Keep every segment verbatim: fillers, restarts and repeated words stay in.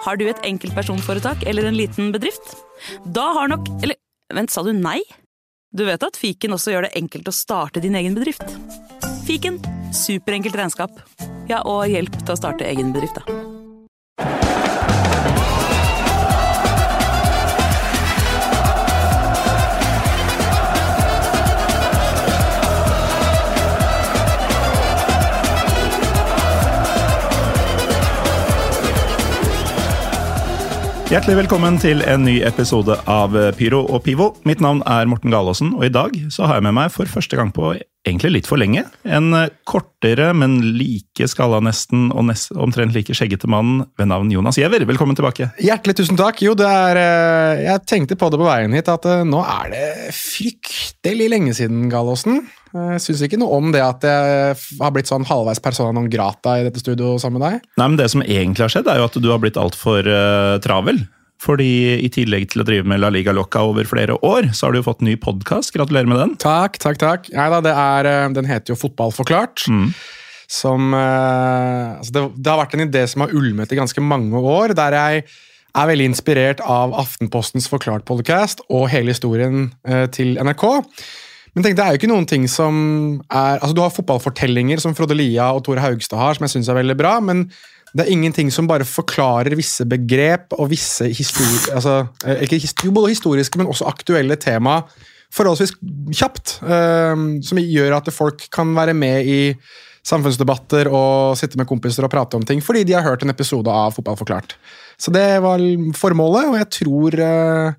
Har du et enkeltpersonforetak eller en liten bedrift? Da har nok... Eller, vent, sa du nei? Du vet at Fiken også gjør det enkelt å starte din egen bedrift. Fiken, superenkelt regnskap. Ja, og hjelp til å starte egen bedrift, da. Hjertelig velkommen til en ny episode av Pyro og Pivo. Mitt navn er Morten Galaasen, og i dag så har jeg med meg for første gang på egentlig litt for lenge en kortere, men like skalla nesten, og nest, omtrent like skjeggete mann ved navn Jonas Giæver. Velkommen tilbake. Hjertelig tusen takk. Jo, det er, jeg tenkte på det på veien hit, at nå er det fryktelig lenge siden, Galaasen. Jeg synes ikke noe om det at jeg har blitt sånn halvveis persona non grata i dette studio sammen med deg. Nei, men det som egentlig har skjedd er jo at du har blitt alt for uh, travel. Fordi i tillegg til å drive med La Liga Loca over flere år, så har du jo fått en ny podcast. Gratulerer med den. Takk, takk, takk. Neida, det er, den heter jo Fotball forklart. Mm. Som, uh, altså det, det har vært en idé som har ulmet i ganske mange år, der jeg er veldig inspirert av Aftenpostens Forklart podcast og hele historien uh, til N R K. Men tenk, det er jo ikke noen ting som er... Altså, du har fotballfortellinger som Frode Lia og Tore Haugstad har, som jeg synes er veldig bra, men det er ingenting som bare forklarer visse begrep og visse historier... Altså, ikke jo, både historiske, men også aktuelle tema forholdsvis kjapt, øh, som gjør at folk kan være med i samfunnsdebatter og sitte med kompiser og prate om ting, fordi de har hørt en episode av Fotball forklart. Så det var formålet, og jeg tror... Øh,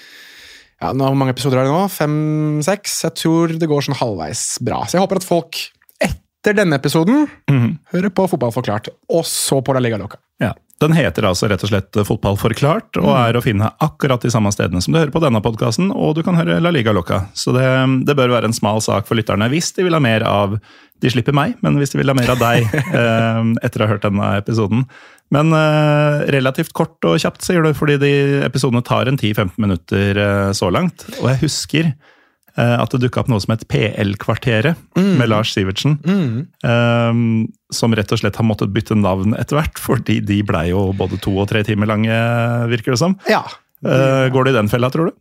Ja, hvor mange episoder er det nå? Fem, seks? Jeg tror det går sånn halvveis bra. Så jeg håper at folk etter denne episoden mm. hører på Fotball forklart, og så på La Liga Loca. Ja, den heter altså rett og slett Fotball forklart, og mm. er å finne akkurat de samme stedene som du hører på denne podcasten, og du kan høre La Liga Loca. Så det, det bør være en smal sak for lytterne, hvis de vil ha mer av... De slipper meg, men hvis de vil ha mer av deg eh, etter å ha hørt denne episoden. Men eh, relativt kort og kjapt, sier du, fordi de episodene tar en ti til femten minutter eh, så langt. Og jeg husker eh, at det dukket opp noe som het P L-kvarteret mm. med Lars Sivertsen, mm. eh, som rett og slett har måttet bytte navn etter hvert, fordi de ble jo både to og tre timer lange, virker det som. Ja. Eh, går det i den fella, tror du?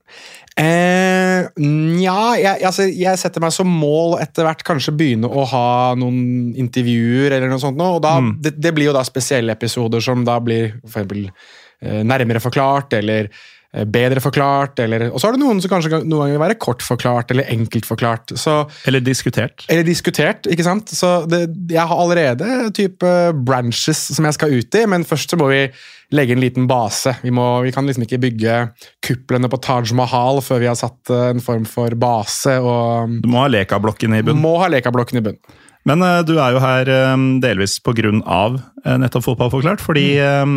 Eh, ja, jeg, altså, jeg setter meg som mål etter hvert kanskje begynne å ha noen intervjuer eller noe sånt nå, og da, mm. det, det blir jo da spesielle episoder som da blir for eksempel eh, nærmere forklart, eller eh, bedre forklart, eller, og så har du noen som kanskje noen ganger vil være kort forklart, eller enkelt forklart. Så, eller diskutert. Eller diskutert, ikke sant? Så det, jeg har allerede type branches som jeg skal ut i, men først så må vi legge en liten base. Vi, må, vi kan liksom ikke bygge kuplene på Taj Mahal før vi har satt en form for base. Og du må ha lekablokken i bunn. Må ha lekablokken i bunn. Men uh, du er jo her um, delvis på grunn av uh, nettopp Fotball forklart, fordi um,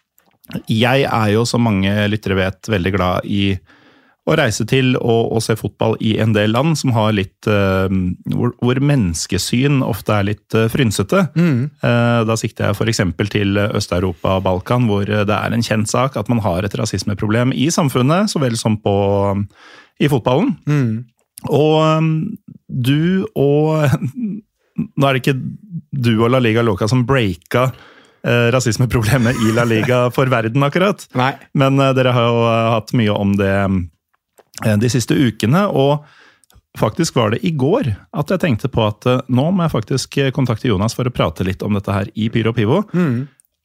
jeg er jo, som mange lyttere vet, veldig glad i å reise til og, og se fotball i en del land som har litt, uh, hvor, hvor menneskesyn ofte er litt uh, frynsete. Mm. Uh, da sikter jeg for eksempel til Øst-Europa og Balkan, hvor det er en kjent sak at man har et rasismeproblem i samfunnet, så vel som på, um, i fotballen. Mm. Og um, du og... Nå er det ikke du og La Liga Loca som breaka uh, rasismeproblemet i La Liga for verden akkurat. Nei. Men uh, dere har jo uh, hatt mye om det de siste ukene, og faktisk var det i går at jeg tenkte på at nå må jeg faktisk kontakte Jonas for å prate litt om dette her i Pyro og Pivo. Mm.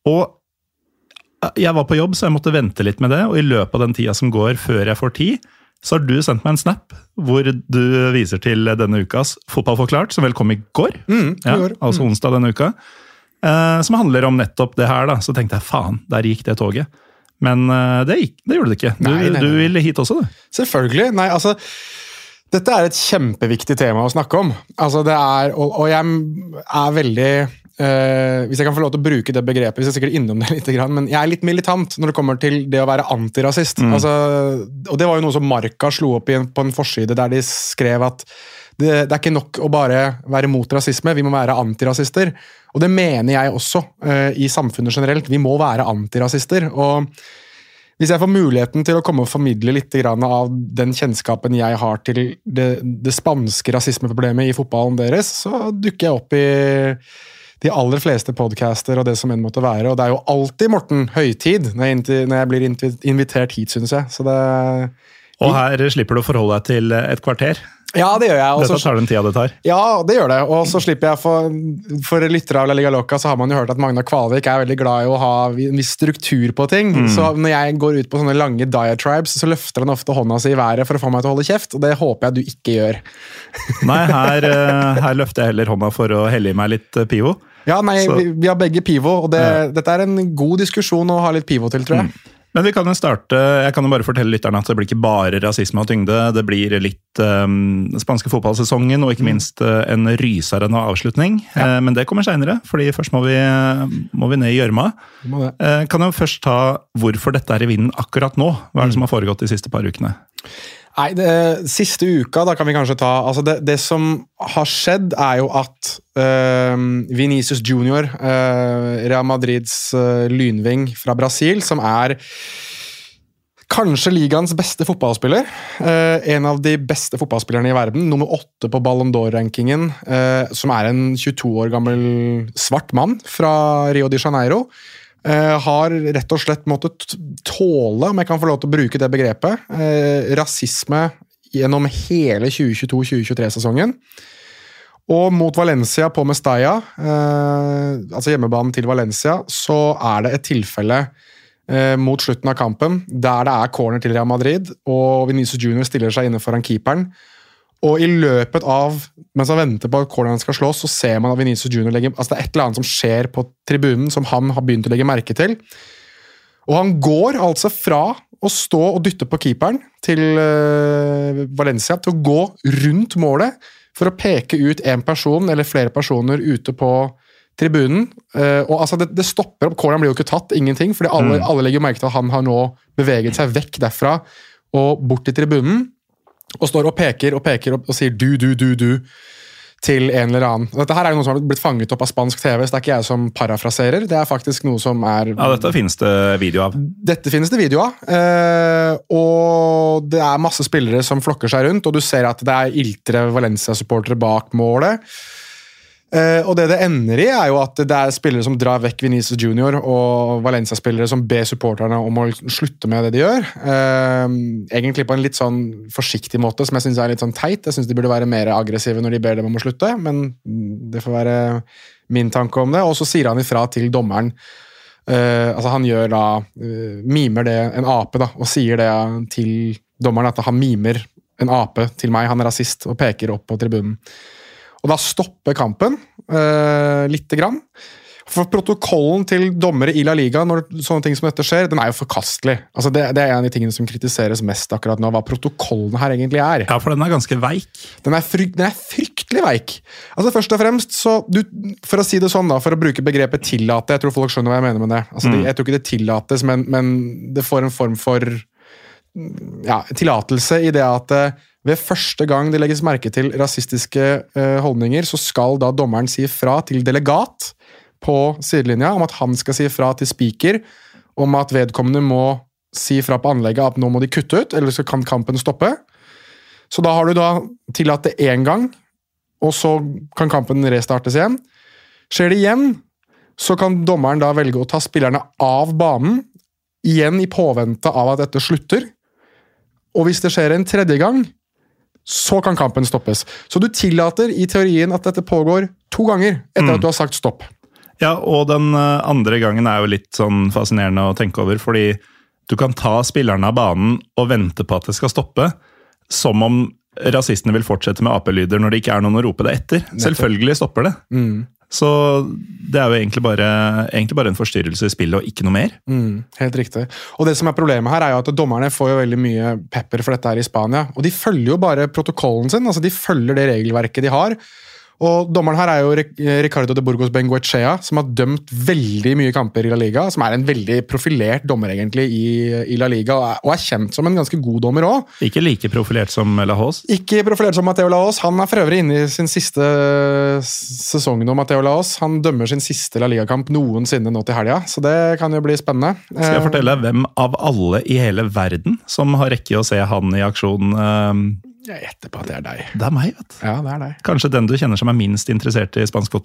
Og jeg var på jobb, så jeg måtte vente litt med det, og i løpet av den tida som går før jeg får tid, så har du sendt meg en snap hvor du viser til denne ukas Fotball forklart, som vel kom i går, mm, i går. Ja, altså onsdag denne uka, eh, som handler om nettopp det her da. Så tenkte jeg, faen, der gikk det toget. Men det, gikk, det gjorde det ikke. Du, nei, nei, nei. Du ville hit også, du. Selvfølgelig. Nei, altså, dette er et kjempeviktig tema å snakke om. Altså, det er, og, og jeg er veldig... Uh, hvis jeg kan få lov til å bruke det begrepet, hvis jeg er sikkert innom det litt, men jeg er litt militant når det kommer til det å være antirasist. Mm. Altså, og det var jo noe som Marca slo opp i en, på en forside der de skrev at det, det er ikke nok å bare være mot rasisme, vi må være antirasister. Og det mener jeg også uh, i samfunnet generelt. Vi må være antirasister. Og hvis jeg får muligheten til å komme og formidle litt av den kjennskapen jeg har til det, det spanske rasismeproblemet i fotballen deres, så dukker jeg opp i de aller fleste podcaster og det som enn måtte være, og det er jo alltid, Morten, høytid når jeg, når jeg blir invitert hit, synes jeg. Så det... Og her slipper du å forholde deg til et kvarter. Ja, det gjør jeg. Også, Dette tar den tida det tar. Ja, det gjør det. Og så slipper jeg for, for lyttere av La Liga Loca, så har man jo hørt at Magna Kvalvik er veldig glad i å ha en viss struktur på ting. Mm. Så når jeg går ut på sånne lange diatribes, så løfter han ofte hånda si i været for å få meg til å holde kjeft, og det håper jeg du ikke gjør. Nei, her, her løfter jeg heller hånda for å helle i meg litt pivo. Ja, nei, vi, vi har begge pivo, og det, ja. Dette er en god diskusjon å ha litt pivo til, tror jeg. Mm. Men vi kan jo starte, jeg kan jo bare fortelle lytterne at det blir ikke bare rasisme og tyngde, det blir litt um, spanske fotballsesongen, og ikke minst uh, en rysarende avslutning. Ja. Uh, men det kommer senere, fordi først må vi, må vi ned i gjørma. Uh, kan jo først ta hvorfor dette er i vinden akkurat nå. Hva er det som har foregått de siste par ukene? Nei, det, siste uka, da kan vi kanskje ta, altså det, det som har skjedd er jo at uh, Vinicius Junior, uh, Real Madrids uh, lynving fra Brasil, som er kanskje ligaens beste fotballspiller, uh, en av de beste fotballspillerne i verden, nummer åtte på Ballon d'Or-rankingen, uh, som er en tjueto år gammel svart mann fra Rio de Janeiro, Uh, har rett og slett måttet tåle, om jeg kan få lov til å bruke det begrepet, uh, rasisme gjennom hele tjue tjueto tjue tjuetre-sesongen. Og mot Valencia på Mestalla, uh, altså hjemmebanen til Valencia, så er det et tilfelle uh, mot slutten av kampen, der det er corner til Real Madrid, og Vinicius Junior stiller seg inne foran keeperen. Og i løpet av, mens han venter på at corneren skal slås, så ser man at Vinicius Junior legger, altså det er et eller annet som skjer på tribunen som han har begynt å legge merke til. Og han går altså fra å stå og dytte på keeperen til uh, Valencia til å gå rundt målet for å peke ut en person eller flere personer ute på tribunen. Uh, og altså det, det stopper opp, corneren blir jo ikke tatt, ingenting, fordi alle, mm. alle legger merke til at han har nå beveget seg vekk derfra og bort til tribunen. Og står og peker og peker og, og sier du, du, du, du til en eller annen. Dette her er jo noe som har blitt fanget opp av spansk T V, så det er ikke jeg som parafraserer. Det er faktisk noe som er... Ja, dette finnes det video av. Dette finnes det video av. Eh, og det er masse spillere som flokker seg rundt, og du ser at det er iltre Valencia-supportere bak målet. Uh, og det det ender i er jo at det er spillere som drar vekk Vinicius Junior og Valencia-spillere som ber supporterne om å slutte med det de gjør. Uh, egentlig på en litt sånn forsiktig måte, som jeg synes er litt sånn teit. Jeg synes de burde være mer aggressive når de ber dem om å slutte, men det får være min tanke om det. Og så sier han ifra til dommeren. Uh, altså han gjør da, uh, mimer det en ape da, og sier det til dommeren at han mimer en ape til meg, han er rasist, og peker opp på tribunen. Og da stopper kampen uh, litt grann. For protokollen til dommere i La Liga når sånne ting som dette skjer, den er jo forkastelig. Altså det, det er en av de tingene som kritiseres mest akkurat nå, hva protokollen her egentlig er. Ja, for den er ganske veik. Den er, frykt, den er fryktelig veik. Altså først og fremst, så du, for å si det sånn da, for å bruke begrepet tillate, jeg tror folk skjønner hva jeg mener med det. Altså, mm. det, jeg tror ikke det tillates, men, men det får en form for ja, tillatelse i det at ved første gang det legges merke til rasistiske uh, holdninger, så skal da dommeren si fra til delegat på sidelinja om at han skal si fra til speaker om at vedkommende må si fra på anlegget at nå må de kutte ut, eller så kan kampen stoppe. Så da har du da tillatt det en gang, og så kan kampen restartes igjen. Skjer det igjen, så kan dommeren da velge å ta spillerne av banen, igjen i påvente av at dette slutter. Og hvis det skjer en tredje gang, så kan kampen stoppes. Så du tillater i teorien at dette pågår to ganger etter mm. at du har sagt stopp. Ja, og den andre gangen er jo litt sånn fascinerende å tenke over, fordi du kan ta spillerne av banen og vente på at det skal stoppe, som om rasistene vil fortsette med apelyder når det ikke er noen å rope det etter. Nettopp. Selvfølgelig stopper det. Mm. Så det er jo egentlig bare, egentlig bare en forstyrrelse i spillet og ikke noe mer. Mm, helt riktig. Og det som er problemet her er jo at dommerne får jo veldig mye pepper for dette her i Spania, og de følger jo bare protokollen sin, altså de følger det regelverket de har. Og dommeren her er jo Ricardo de Burgos Bengoechea, som har dømt veldig mye kamper i La Liga, som er en veldig profilert dommer egentlig i, i La Liga, og er, og er kjent som en ganske god dommer også. Ikke like profilert som Lahoz? Ikke profilert som Mateo Lahoz. Han er for øvrig inne i sin siste sesong nå, Mateo Lahoz. Han dømmer sin siste La Liga-kamp noensinne nå til helga, så det kan jo bli spennende. Skal jeg fortelle hvem av alle i hele verden som har rekket å se han i aksjon? Um Jeg gjetter på at det er deg. Det er meg, vet du. Ja, det er deg. Kanskje den du kjenner som er minst interessert i spansk fotball?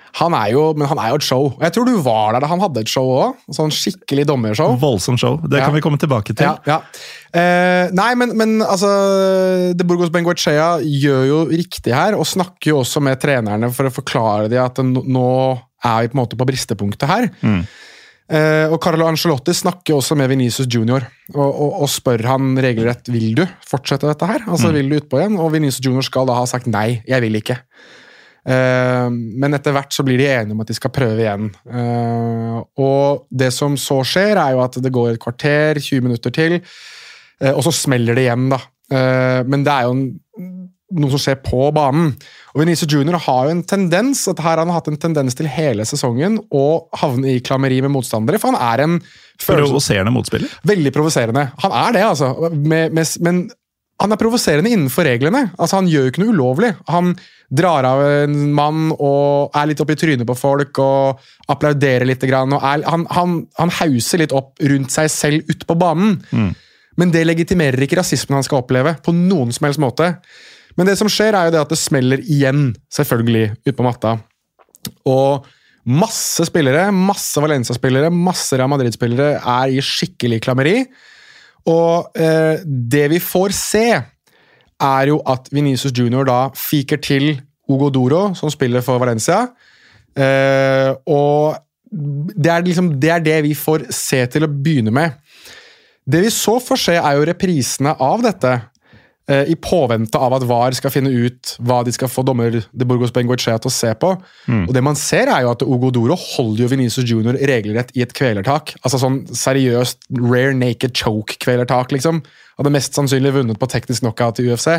Han er jo, men han er jo et show. Jeg tror du var der da han hadde et show også. Sånn skikkelig dommershow. Voldsomt show. Det ja. kan vi komme tilbake til. Ja, ja. Eh, nei, men, men altså, De Burgos Bengoechea gjør jo riktig her, og snakker jo også med trenerne for å forklare dem at nå er vi på en måte på bristepunktet her. Mm. Eh, og Carlo Ancelotti snakker også med Vinicius Junior, og, og, og spør han regelrett, vil du fortsette dette her? Altså, mm. vil du utpå igjen? Og Vinicius Junior skal da ha sagt nei, jeg vil ikke. Uh, men etter hvert så blir de enige om at de skal prøve igjen. Uh, og det som så skjer er jo at det går et kvarter, tjue minutter til, uh, og så smeller det igjen da. Uh, men det er jo en, noe som skjer på banen. Og Vinicius Junior har jo en tendens, at her han har hatt en tendens til hele sesongen å havne i klammeri med motstandere, for han er en provoserende motspiller. Veldig provoserende. Han er det, altså. Med, med, men han er provoserende innenfor reglene. Altså, han gjør jo ikke noe ulovlig. Han drar av en mann og er litt opp i trynet på folk og applauderer litt. Og er, han, han, han hauser litt opp rundt seg selv ut på banen. Mm. Men det legitimerer ikke rasismen han skal oppleve på noen som helst måte. Men det som skjer er jo det at det smeller igjen, selvfølgelig, ut på matta. Og masse spillere, masse Valencia-spillere, masse Real Madrid-spillere er i skikkelig klammeri. Og eh, det vi får se er jo at Vinicius Junior da fiker til Hugo Duro, som spiller for Valencia. Eh, og det er, liksom, det er det vi får se til å begynne med. Det vi så får se er jo reprisene av dette, eh, i påvente av at V A R skal finne ut hva de skal få dommer De Burgos Bengoechea til å se på. Mm. Og det man ser er jo at Hugo Duro holder jo Vinicius Junior regelrett i et kvelertak. Altså sånn seriøst rare naked choke kvelertak, liksom. Hadde mest sannsynlig vunnet på teknisk knockout i U F C.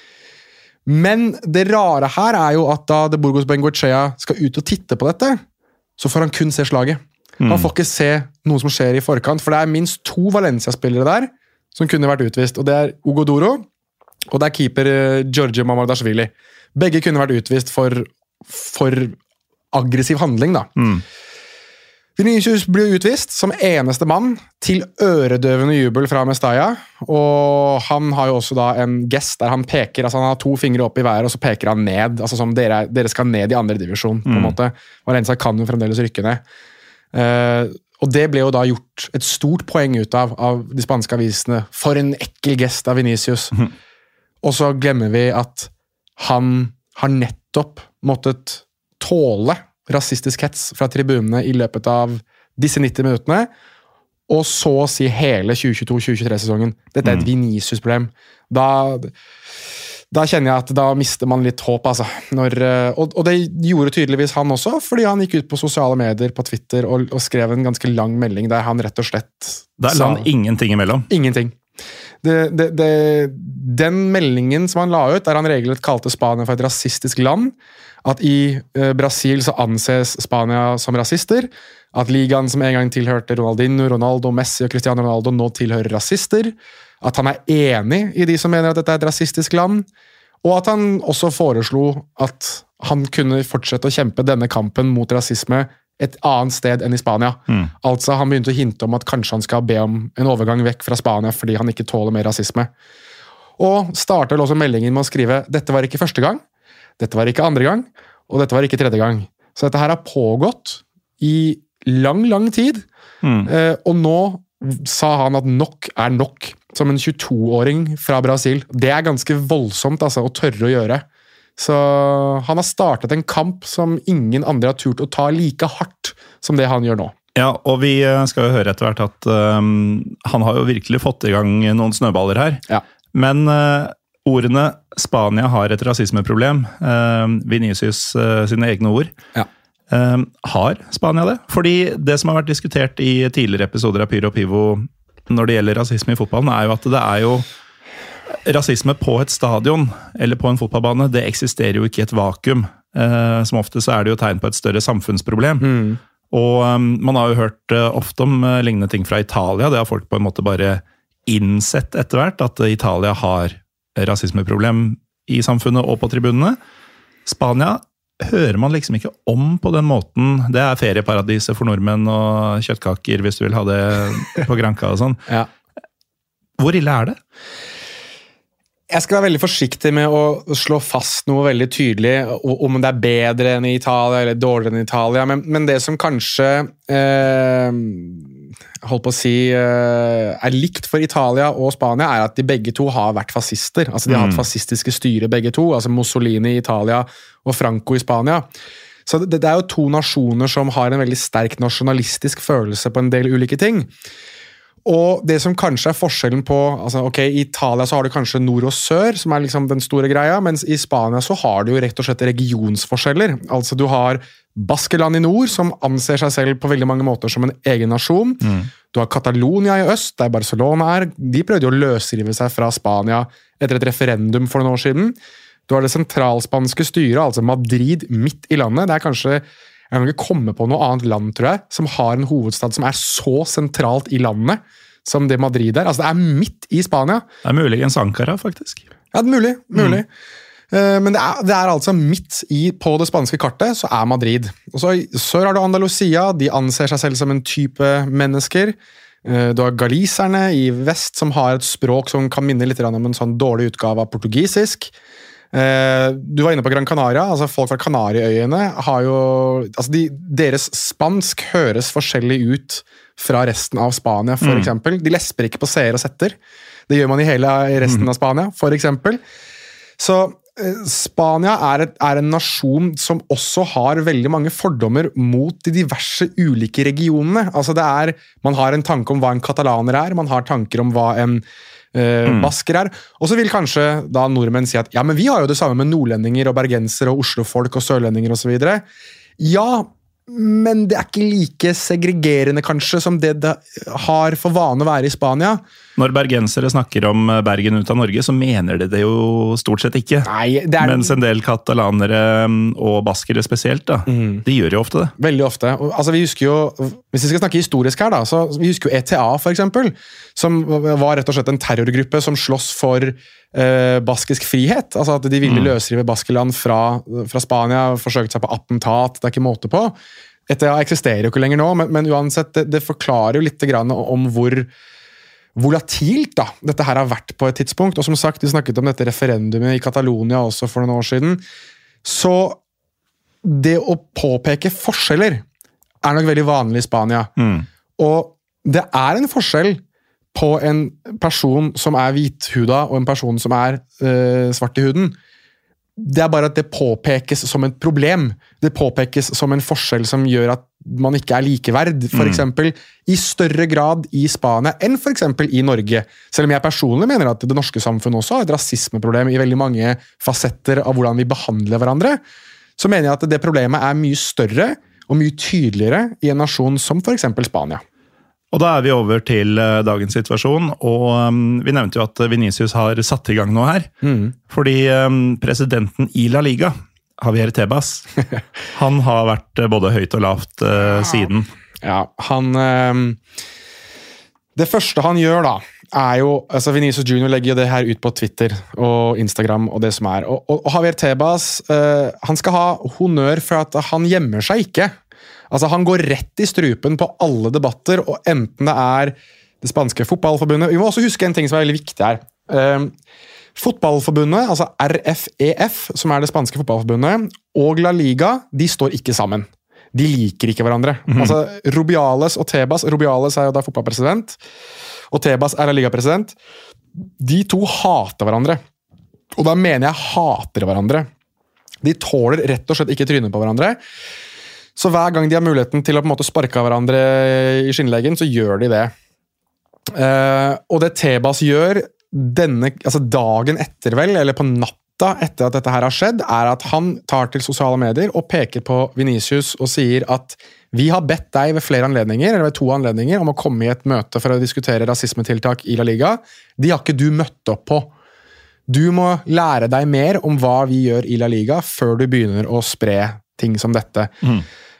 Men det rare her er jo at da De Burgos Bengoechea skal ut og titte på dette, så får han kun se slaget. Mm. Han får ikke se noe som skjer i forkant, for det er minst to Valencia-spillere der som kunne vært utvist, og det er Hugo Duro, og det er keeper Giorgio Mamardashvili. Begge kunne vært utvist for, for aggressiv handling, da. Mm. Vinicius blir utvist som eneste mann til øredøvende jubel fra Mestalla, og han har jo også da en gest der han peker, altså han har to fingre opp i været, og så peker han ned, altså som dere, dere skal ned i andre divisjon, på en mm. måte. Valencia kan jo fremdeles rykke ned. Uh, og det ble jo da gjort et stort poeng ut av, av de spanske avisene. For en ekkel gest av Vinicius. Mm. Og så glemmer vi at han har nettopp måttet tåle rasistisk hets fra tribunene i løpet av disse nitti minuttene, og så å si hele tjue tjueto tjue tjuetre-sesongen. Dette er et mm. Vinicius-problem. Da, da kjenner jeg at da mister man litt håp, altså. Når, og, og det gjorde tydeligvis han også, fordi han gikk ut på sosiale medier, på Twitter, og, og skrev en ganske lang melding der han rett og slett Der la han ingenting imellom. Ingenting. Det, det, det, den meldingen som han la ut, der han regelrett kalte Spania for et rasistisk land, at i eh, Brasil så anses Spania som rasister, at ligaen som en gang tilhørte Ronaldinho, Ronaldo, Messi og Cristiano Ronaldo nå tilhører rasister, at han er enig i de som mener at dette er et rasistisk land, og at han også foreslo at han kunne fortsette å kjempe denne kampen mot rasisme et annet sted enn i Spania. Mm. Altså han begynte å hinte om at kanskje han skal be om en overgang vekk fra Spania fordi han ikke tåler mer rasisme. Og startet også meldingen med å skrive dette var ikke første gang, dette var ikke andre gang, og dette var ikke tredje gang. Så dette her har pågått i lang, lang tid, mm. eh, og nå sa han at nok er nok, som en tjueto-åring fra Brasil. Det er ganske voldsomt altså, å tørre å gjøre. Så han har startet en kamp som ingen andre har turt å ta like hardt som det han gjør nå. Ja, og vi skal jo høre etter hvert at um, han har jo virkelig fått i gang noen snøballer her. Ja. Men uh, ordene Spania har et rasismeproblem, uh, Vinicius uh, sine egne ord, ja. uh, har Spania det? Fordi det som har vært diskutert i tidligere episoder av Pyro og Pivo når det gjelder rasisme i fotballen, er jo at det er jo rasisme på et stadion eller på en fotballbane, det eksisterer jo ikke i et vakuum. Uh, som ofte så er det jo tegn på et større samfunnsproblem. Mm. Og um, man har jo hørt uh, ofte om uh, lignende ting fra Italia. Det har folk på en måte bare innsett etter hvert, at uh, Italia har rasismeproblem i samfunnet og på tribunene. Spania hører man liksom ikke om på den måten. Det er ferieparadiset for nordmenn og kjøttkaker, hvis du vil ha det på Granca og sånn. Ja. Hvor ille er det? Jeg skal være veldig forsiktig med å slå fast noe veldig tydelig, om det er bedre enn i Italia eller dårligere enn i Italia, men, men det som kanskje eh, holdt på å si eh, er likt for Italia og Spania, er at de begge to har vært fascister. Altså de har hatt fascistiske styre begge to, altså Mussolini i Italia og Franco i Spania. Så det, det er jo to nasjoner som har en veldig sterk nasjonalistisk følelse på en del ulike ting. Og det som kanskje er forskjellen på, altså ok, i Italia så har du kanskje nord og sør, som er liksom den store greia, mens i Spania så har du jo rett og slett regionsforskjeller. Altså du har Baskeland i nord, som anser seg selv på veldig mange måter som en egen nasjon. Mm. Du har Catalonia i øst, der Barcelona er. De prøvde jo å løsrive seg fra Spania etter et referendum for noen år siden. Du har det sentralspanske styret, altså Madrid midt i landet. Det er kanskje, jeg kan ikke komme på noe annet land, tror jeg, som har en hovedstad som er så sentralt i landet som det Madrid er. Altså det er midt i Spania. Det er muligens Ankara, faktisk. Ja, det er mulig, mulig. Mm. Men det er, det er altså midt i, på det spanske kartet, så er Madrid. Og så i sør har du Andalusia, de anser seg selv som en type mennesker. Du har galiserne i vest, som har et språk som kan minne litt om en sånn dårlig utgave av portugisisk. Du var inne på Gran Canaria, altså folk fra Kanariøyene har jo, altså de, deres spansk høres forskjellig ut fra resten av Spania, for mm. eksempel. De lesper ikke på seer og setter. Det gjør man i hele resten mm. av Spania, for eksempel. Så eh, Spania er, et, er en nasjon som også har veldig mange fordommer mot de diverse ulike regionene. Altså det er, man har en tanke om hva en katalaner er, man har tanker om hva en Uh, mm. basker er, og så vil kanskje da nordmenn si at ja, men vi har jo det samme med nordlendinger og bergenser og Oslo-folk og sørlendinger og så videre. Ja, men det er ikke like segregerende kanskje som det det har for vane å være i Spania. Når bergensere snakker om Bergen ut av Norge, så mener de det jo stort sett ikke. Nei, det er... Mens en del katalanere og baskere spesielt, da, mm. de gjør jo ofte det. Veldig ofte. Altså, vi husker jo, hvis vi skal snakke historisk her, da, så vi husker jo E T A, for eksempel, som var rett og slett en terrorgruppe som slåss for eh, baskisk frihet. Altså at de ville mm. løsrive Baskeland fra, fra Spania, forsøkte seg på attentat, det er ikke måte på. E T A eksisterer jo ikke lenger nå, men, men uansett, det, det forklarer jo litt grann om hvor volatilt da, dette her har vært på et tidspunkt, og som sagt, vi snakket om dette referendumet i Catalonia også for noen år siden, så det å påpeke forskjeller er nok veldig vanlig i Spania, mm. og det er en forskjell på en person som er hvithuda og en person som er øh, svart i huden. Det er bare at det påpekes som et problem. Det påpekes som en forskjell som gjør at man ikke er likeverd, for eksempel, i større grad i Spania enn for eksempel i Norge. Selv om jeg personlig mener at det norske samfunnet også har et rasismeproblem i veldig mange fasetter av hvordan vi behandler hverandre, så mener jeg at det problemet er mye større og mye tydeligere i en nasjon som for eksempel Spania. Og da er vi over til uh, dagens situasjon, og um, vi nevnte jo at Vinicius har satt i gang noe her. Mm. Fordi um, presidenten i La Liga, Javier Tebas, han har vært uh, både høyt og lavt uh, siden. Ja, han... Um, det første han gjør da, er jo... altså Vinicius junior legger jo det her ut på Twitter og Instagram og det som er. Og, og, og Javier Tebas, uh, han skal ha honnør for at han gjemmer seg ikke. Altså, han går rett i strupen på alle debatter, og enten det er det spanske fotballforbundet... Vi må også huske en ting som er veldig viktig her. Um, fotballforbundet, altså R F E F, som er det spanske fotballforbundet, og La Liga, de står ikke sammen. De liker ikke hverandre. Mm-hmm. Altså, Rubiales og Tebas... Rubiales er jo da fotballpresident, og Tebas er La Liga-president. De to hater hverandre. Og da mener jeg hater hverandre. De tåler rett og slett ikke trynet på hverandre. Så hver gang de har muligheten til å på en måte sparke av hverandre i skinnleggen, så gjør de det. Uh, og det Tebas gjør denne, altså dagen etter vel, eller på natta etter at dette her har skjedd, er at han tar til sosiale medier og peker på Vinicius og sier at vi har bedt deg ved flere anledninger, eller ved to anledninger, om å komme i et møte for å diskutere rasismetiltak i La Liga. De har ikke du møtt opp på. Du må lære deg mer om hva vi gjør i La Liga før du begynner å spre ting som dette. Mm.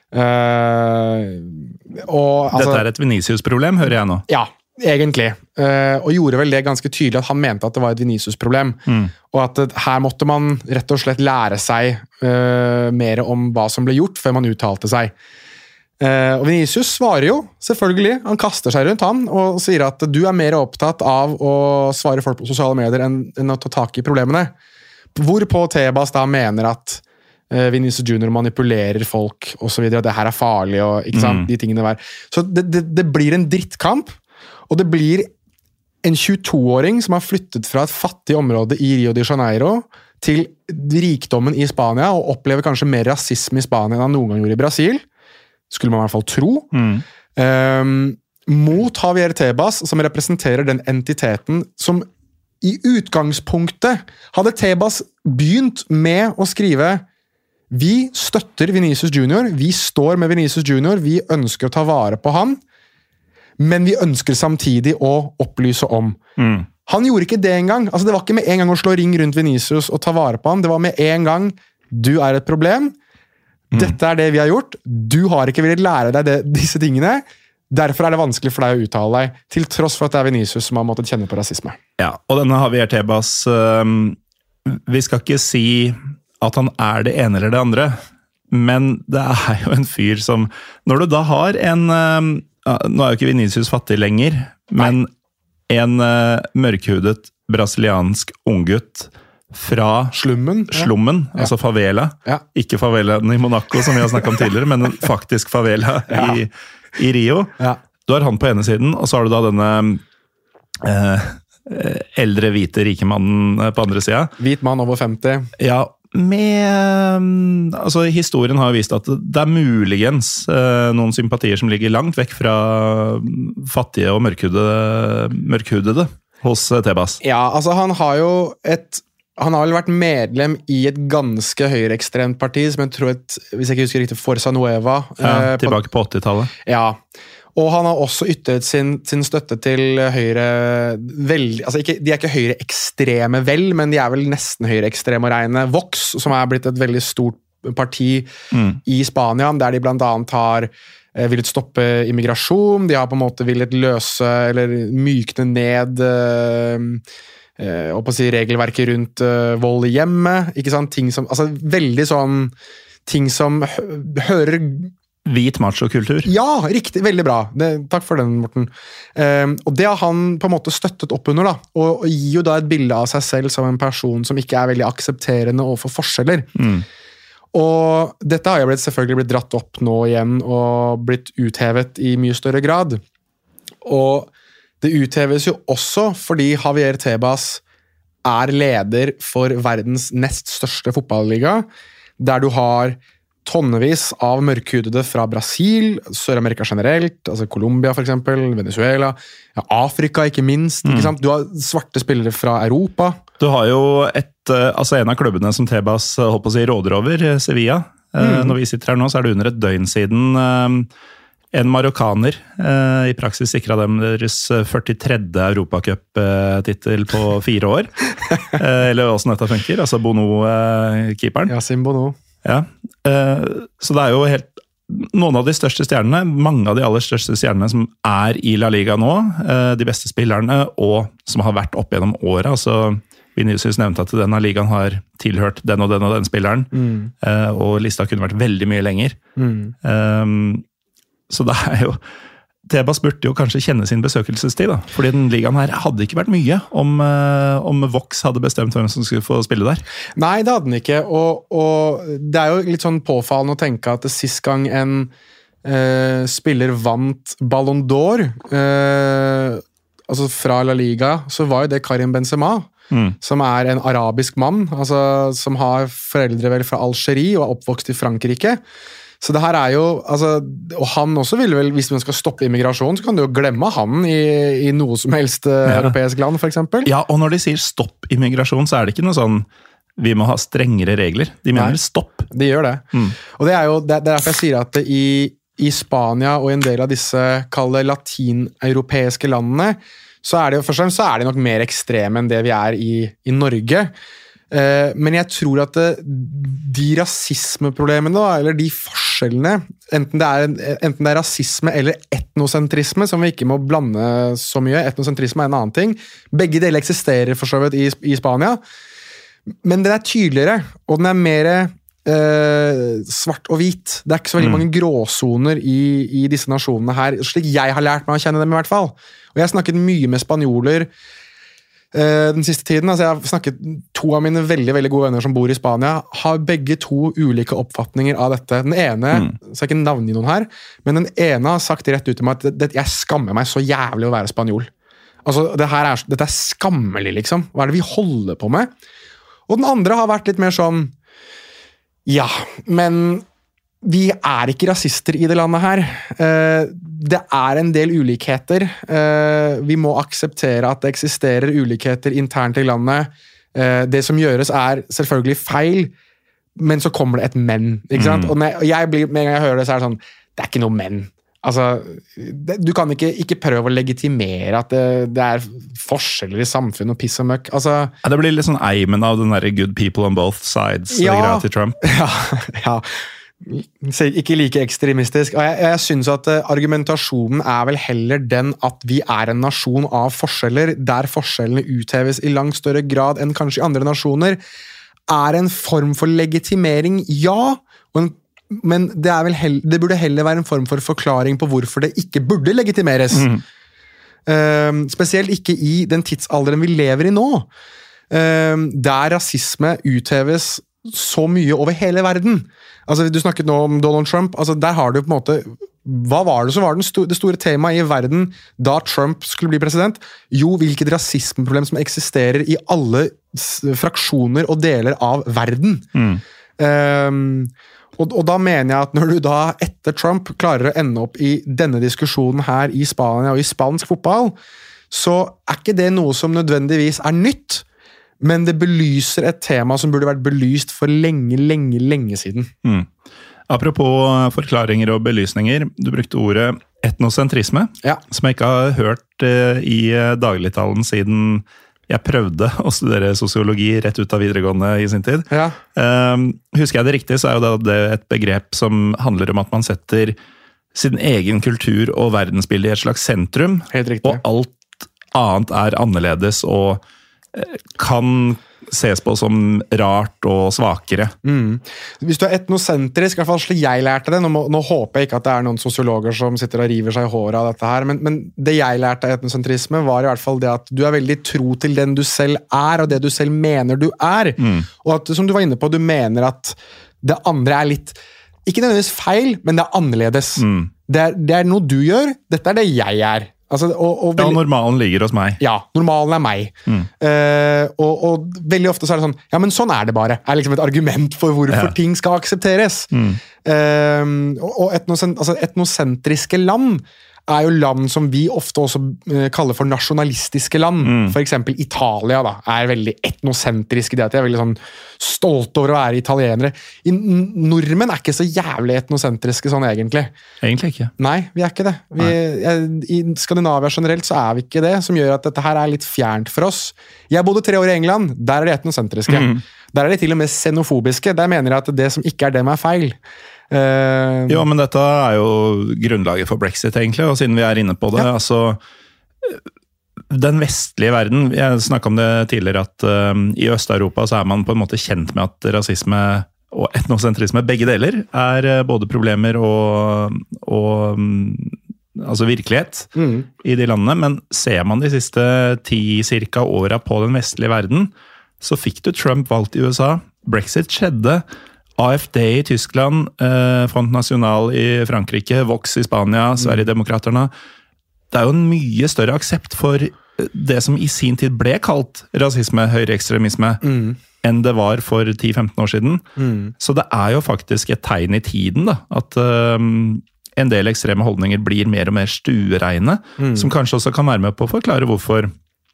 Uh, og, altså, Dette er et Vinicius-problem, hører jeg nå. Ja, egentlig. Uh, og gjorde vel det ganske tydelig at han mente at det var et Vinicius-problem. Mm. Og at det, her måtte man rett og slett lære seg uh, mer om hva som ble gjort før man uttalte seg. Uh, og Vinicius svarer jo, selvfølgelig, han kaster seg rundt han og sier at du er mer opptatt av å svare folk på sosiale medier enn, enn å ta tak i problemene. Hvorpå Tebas da mener at uh, Vinicius Junior manipulerer folk og så videre, at det her er farlig og ikke sant, mm. de tingene der. Så det, det, det blir en drittkamp, og det blir en tjueto-åring som har flyttet fra et fattig område i Rio de Janeiro til rikdommen i Spania og opplever kanskje mer rasisme i Spania enn han noen gang gjorde i Brasil. Skulle man i hvert fall tro. Mm. Um, mot Javier Tebas, som representerer den entiteten som i utgangspunktet hadde Tebas begynt med å skrive vi støtter Vinicius Junior, vi står med Vinicius Junior, vi ønsker å ta vare på han, men vi ønsker samtidig å opplyse om. Mm. Han gjorde ikke det engang. Altså, det var ikke med en gang å slå ring rundt Vinicius og ta vare på han, det var med en gang du er et problem. Mm. Dette er det vi har gjort. Du har ikke villet lære deg det, disse tingene. Derfor er det vanskelig for deg å uttale deg, til tross for at det er Vinicius som har måttet kjenne på rasisme. Ja, og denne Javier Tebas, um, vi skal ikke si at han er det ene eller det andre, men det er jo en fyr som, når du da har en, um, nå er jo ikke Vinicius fattig lenger, men Nei. en uh, mørkhudet brasiliansk unggutt fra slummen, slummen ja. altså favela. Ja. Ikke favelaen i Monaco, som vi har snakket om tidligere, men faktisk favela ja. i, i Rio. Ja. Du har han på ene siden, og så har du da denne eh, eldre, hvite, rike mannen på andre siden. Hvit mann over femti. Ja, med altså historien har vist at det er muligens eh, noen sympatier som ligger langt vekk fra fattige og mørkhudede, mørkhudede hos Tebas. Ja, altså han har jo et Han har vel vært medlem i et ganske høyreekstremt parti, som jeg tror et, hvis jeg ikke husker riktig, Forza Nueva. Ja, eh, tilbake på åttitallet. Ja, og han har også ytret sin, sin støtte til høyre, vel, altså ikke, de er ikke høyreekstreme vel, men de er vel nesten høyreekstreme å regne. Vox, som er blitt et veldig stort parti mm. i Spania, der de blant annet har eh, villet stoppe immigrasjon, de har på en måte villet løse, eller mykne ned eh, Eh, og på å si regelverket rundt uh, vold i hjemmet, ikke sant? Ting som, altså veldig sånn ting som hø hører hvit macho-kultur. Ja, riktig, veldig bra. Det, takk for den, Morten. Eh, og det har han på en måte støttet opp under, da, og, og gir jo da et bilde av seg selv som en person som ikke er veldig aksepterende overfor forskjeller. Mm. Og dette har jo blitt, selvfølgelig blitt dratt opp nå igjen og blitt uthevet i mye større grad. Og det utheves jo også fordi Javier Tebas er leder for verdens nest største fotballiga, der du har tonnevis av mørkhudede fra Brasil, Sør-Amerika generelt, altså Colombia for eksempel, Venezuela, ja, Afrika ikke minst, mm. ikke sant? Du har svarte spillere fra Europa. Du har jo et, altså en av klubbene som Tebas holdt på å si råder over, Sevilla. Mm. Når vi sitter her nå, så er det under et døgn siden en marokkaner i praksis sikret dem deres førtitredje Europacup-tittel på fire år. Eller hvordan dette funker, altså Bono-keeperen. Yacine Bono. Ja, så det er jo helt noen av de største stjernene, mange av de aller største stjernene som er i La Liga nå, de beste spillerne, og som har vært opp gjennom året. Altså, Vinicius nevnte at denne ligaen har tilhørt den og den og den spilleren, mm. og lista kunne vært veldig mye lenger. Mm. Um, så det er jo Tebas burde jo kanskje kjenne sin besøkelsestid, da. Fordi den ligaen her hadde ikke vært mye om, om Vox hadde bestemt hvem som skulle få spille der. Nei, det hadde den ikke, og, og det er jo litt sånn påfallende å tenke at sist gang en eh, spiller vant Ballon d'Or, eh, altså fra La Liga, så var jo det Karim Benzema, mm. som er en arabisk mann, altså, som har foreldre vel fra Algerie og er oppvokst i Frankrike. Så det her er jo, altså, og han også vil vel, hvis man skal stoppe immigrasjon, så kan du jo glemme han i, i noe som helst ja. europeisk land, for eksempel. Ja, og når de sier stopp immigrasjon, så er det ikke noe sånn, vi må ha strengere regler. De mener Nei, stopp. De gjør det. Mm. Og det er jo, det er derfor jeg sier at i, i Spania og en del av disse, kalde latineuropeiske landene, så er det jo, først og fremst så er de nok mer ekstreme enn det vi er i, i Norge. Men jeg tror at det, de rasismeproblemene, da, eller de forskjellene, enten det, er, enten det er rasisme eller etnosentrisme, som vi ikke må blande så mye, etnosentrisme er en annen ting, begge deler eksisterer for så vidt i, i Spania, men den er tydeligere, og den er mer uh, svart og hvit. Det er ikke så veldig mm. mange gråsoner i, i disse nasjonene her, slik jeg har lært meg å kjenne dem i hvert fall. Og jeg har snakket mye med spanjoler uh, den siste tiden. Altså, jeg har snakket to av mine veldig, veldig gode venner som bor i Spania, har begge to ulike oppfatninger av dette. Den ene, mm. så jeg ikke navn i noen her, men den ene har sagt rett ut til meg at det, jeg skammer meg så jævlig å være spanjol. Altså, det her er, dette er skammelig, liksom. Hva er det vi holder på med? Og den andre har vært litt mer sånn, ja, men vi er ikke rasister i det landet her. Det er en del ulikheter. Vi må akseptere at det eksisterer ulikheter internt i landet. Det som gjøres er selvfølgelig feil, men så kommer det et men, ikke sant? Mm. Og jeg blir, med en gang jeg hører det, så er det sånn, det er ikke noe men. Altså, du kan ikke, ikke prøve å legitimere at det, det er forskjeller i samfunn og piss og møkk. Altså, ja, det blir litt sånn eimen av den der good people on both sides ja, greia til Trump. Ja, ja. Ikke like ekstremistisk. Og jeg, jeg synes at argumentasjonen er vel heller den at vi er en nasjon av forskjeller, der forskjellene utheves i langt større grad enn kanskje i andre nasjoner, er en form for legitimering, ja, og en men det, er vel hell- det burde heller være en form for forklaring på hvorfor det ikke burde legitimeres. Mm. Uh, spesielt ikke i den tidsalderen vi lever i nå, uh, der rasisme utheves så mye over hele verden. Altså, du snakket nå om Donald Trump, altså, der har du på en måte, hva var det som var den sto- det store temaet i verden da Trump skulle bli president? Jo, hvilket rasismeproblem som eksisterer i alle s- fraksjoner og deler av verden. Mm. Uh, Og, og da mener jeg at når du da etter Trump klarer å ende opp i denne diskusjonen her i Spania og i spansk fotball, så er ikke det noe som nødvendigvis er nytt, men det belyser et tema som burde vært belyst for lenge, lenge, lenge siden. Mm. Apropos forklaringer og belysninger, du brukte ordet etnosentrisme, ja. Som jeg ikke har hørt uh, i dagligtalen siden jeg prøvde å studere sosiologi rett ut av videregående i sin tid. Ja. Um, husker jeg det riktig, så er jo det et begrep som handler om at man setter sin egen kultur og verdensbilde i et slags sentrum, og alt annet er annerledes og kan ses på som rart og svakere. Mm. Hvis du er etnosentrisk, i hvert fall slik jeg lærte det, nå, må, nå håper jeg ikke at det er noen sosiologer som sitter og river seg i håret av dette her, men, men det jeg lærte av etnosentrisme var i hvert fall det at du er veldig tro til den du selv er, og det du selv mener du er. Mm. Og at, som du var inne på, du mener at det andre er litt, ikke nødvendigvis feil, men det er annerledes. Mm. Det, er, det er noe du gjør, dette er det jeg er. Altså, og, og veldig, ja, normalen ligger hos meg. Ja, normalen er meg. Mm. Uh, og, og veldig ofte så er det sånn, ja, men sånn er det bare. Er liksom et argument for hvorfor ja. Ting skal aksepteres. Mm. Uh, og og etnosent, altså, etnosentriske land er jo land som vi ofte også uh, kaller for nasjonalistiske land. Mm. For eksempel Italia da, er veldig etnosentrisk i det at de er veldig sånn stolte over å være italienere. I, nordmenn er ikke så jævlig etnosentriske sånn egentlig. Egentlig ikke. Nei, vi er ikke det. Vi, jeg, I Skandinavia generelt så er vi ikke det, som gjør at dette her er litt fjernt for oss. Jeg bodde tre år i England, der er de etnosentriske. Mm. Der er de til og med xenofobiske. Der mener jeg at det som ikke er dem er feil. Uh, jo, men dette er jo grunnlaget for Brexit, egentlig, og siden vi er inne på det, ja. Altså den vestlige verden, jeg snakket om det tidligere, at um, i Øst-Europa så er man på en måte kjent med at rasisme og etnosentrisme, begge deler, er uh, både problemer og, og um, altså virkelighet mm. i de landene, men ser man de siste ti cirka åra på den vestlige verden, så fikk du Trump valgt i U S A, Brexit skjedde, A F D i Tyskland, eh, Front National i Frankrike, Vox i Spania, Sverigedemokraterne. Det er jo en mye større aksept for det som i sin tid ble kalt rasisme, høyreekstremisme, mm. enn det var for ti til femten år siden. Mm. Så det er jo faktisk et tegn i tiden da, at um, en del ekstreme holdninger blir mer og mer stuereine, mm. som kanskje også kan være med på å forklare hvorfor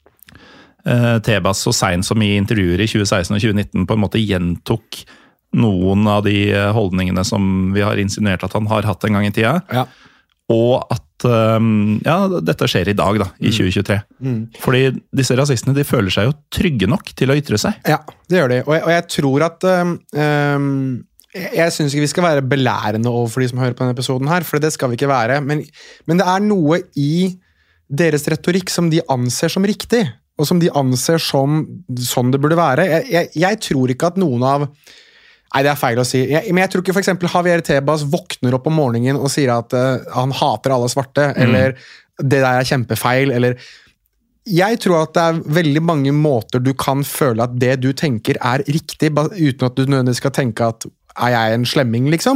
uh, Tebas så sent som i intervjuer i tjue seksten og tjue nitten på en måte gjentok noen av de holdningene som vi har insinuert at han har hatt en gang i tida. Ja. Og at um, ja, dette skjer i dag, da, i mm. tjue tjuetre. Mm. Fordi disse rasistene de føler seg jo trygge nok til å ytre seg. Ja, det gjør de. Og jeg, og jeg tror at um, jeg, jeg synes ikke vi skal være belærende overfor de som hører på denne episoden her, for det skal vi ikke være. Men, men det er noe i deres retorikk som de anser som riktig, og som de anser som sånn det burde være. Jeg, jeg, jeg tror ikke at noen av Nei, det er feil å si. Jeg, men jeg tror ikke for eksempel Javier Tebas våkner opp om morgenen og sier at uh, han hater alle svarte, mm. eller det der er kjempefeil, eller... Jeg tror at det er veldig mange måter du kan føle at det du tenker er riktig, uten at du nødvendigvis skal tenke at er jeg en slemming, liksom?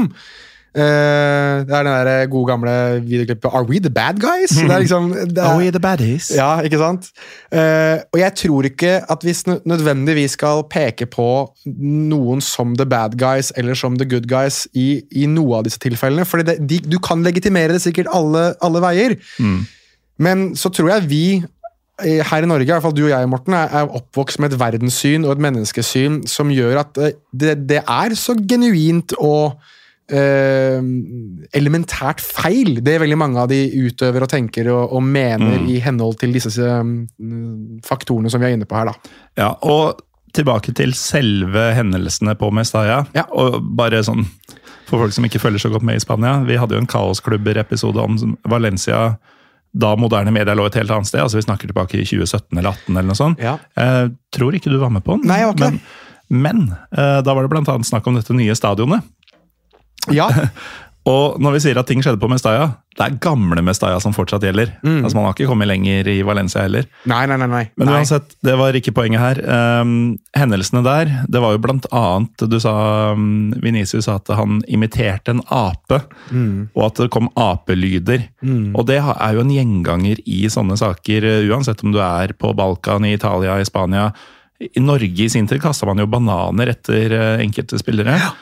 Uh, det er den der gode gamle videoklippet Are we the bad guys? Det er liksom, det er, Are we the baddies? Ja, ikke sant? Uh, og jeg tror ikke at vi nødvendigvis skal peke på noen som the bad guys eller som the good guys i, i noe av disse tilfellene, for du kan legitimere det sikkert alle, alle veier. Mm. Men så tror jeg vi her i Norge, i hvert fall du og jeg, Morten, er oppvokst med et verdenssyn og et menneskesyn som gjør at det, det er så genuint og uh, elementært feil, det er veldig mange av de utøver og tenker og, og mener mm. i henhold til disse um, faktorene som vi er inne på her, da. Ja, og tilbake til selve hendelsene på Mestalla, ja. Og bare sånn, for folk som ikke følger så godt med i Spania, vi hadde jo en kaosklubber-episode om Valencia, da moderne medier lå et helt annet sted, altså vi snakker tilbake i tjue sytten eller atten eller noe sånt. Ja. Jeg tror ikke du var med på den. Nei, jeg var ikke. Men, men da var det blant annet snakk om dette nye stadionet. Ja. Og når vi sier at ting skjedde på Mestalla, det er gamle Mestalla som fortsatt gjelder. Mm. Altså man har ikke kommet lenger i Valencia heller. Nei, nei, nei. nei. Men uansett, det var ikke poenget her. Um, hendelsene der, det var jo blant annet, du sa, um, Vinicius sa at han imiterte en ape, mm. og at det kom apelyder. Mm. Og det er jo en gjenganger i sånne saker, uansett om du er på Balkan, i Italia, i Spania. I Norge i sin tid kastet man jo bananer etter enkelte spillere. Ja.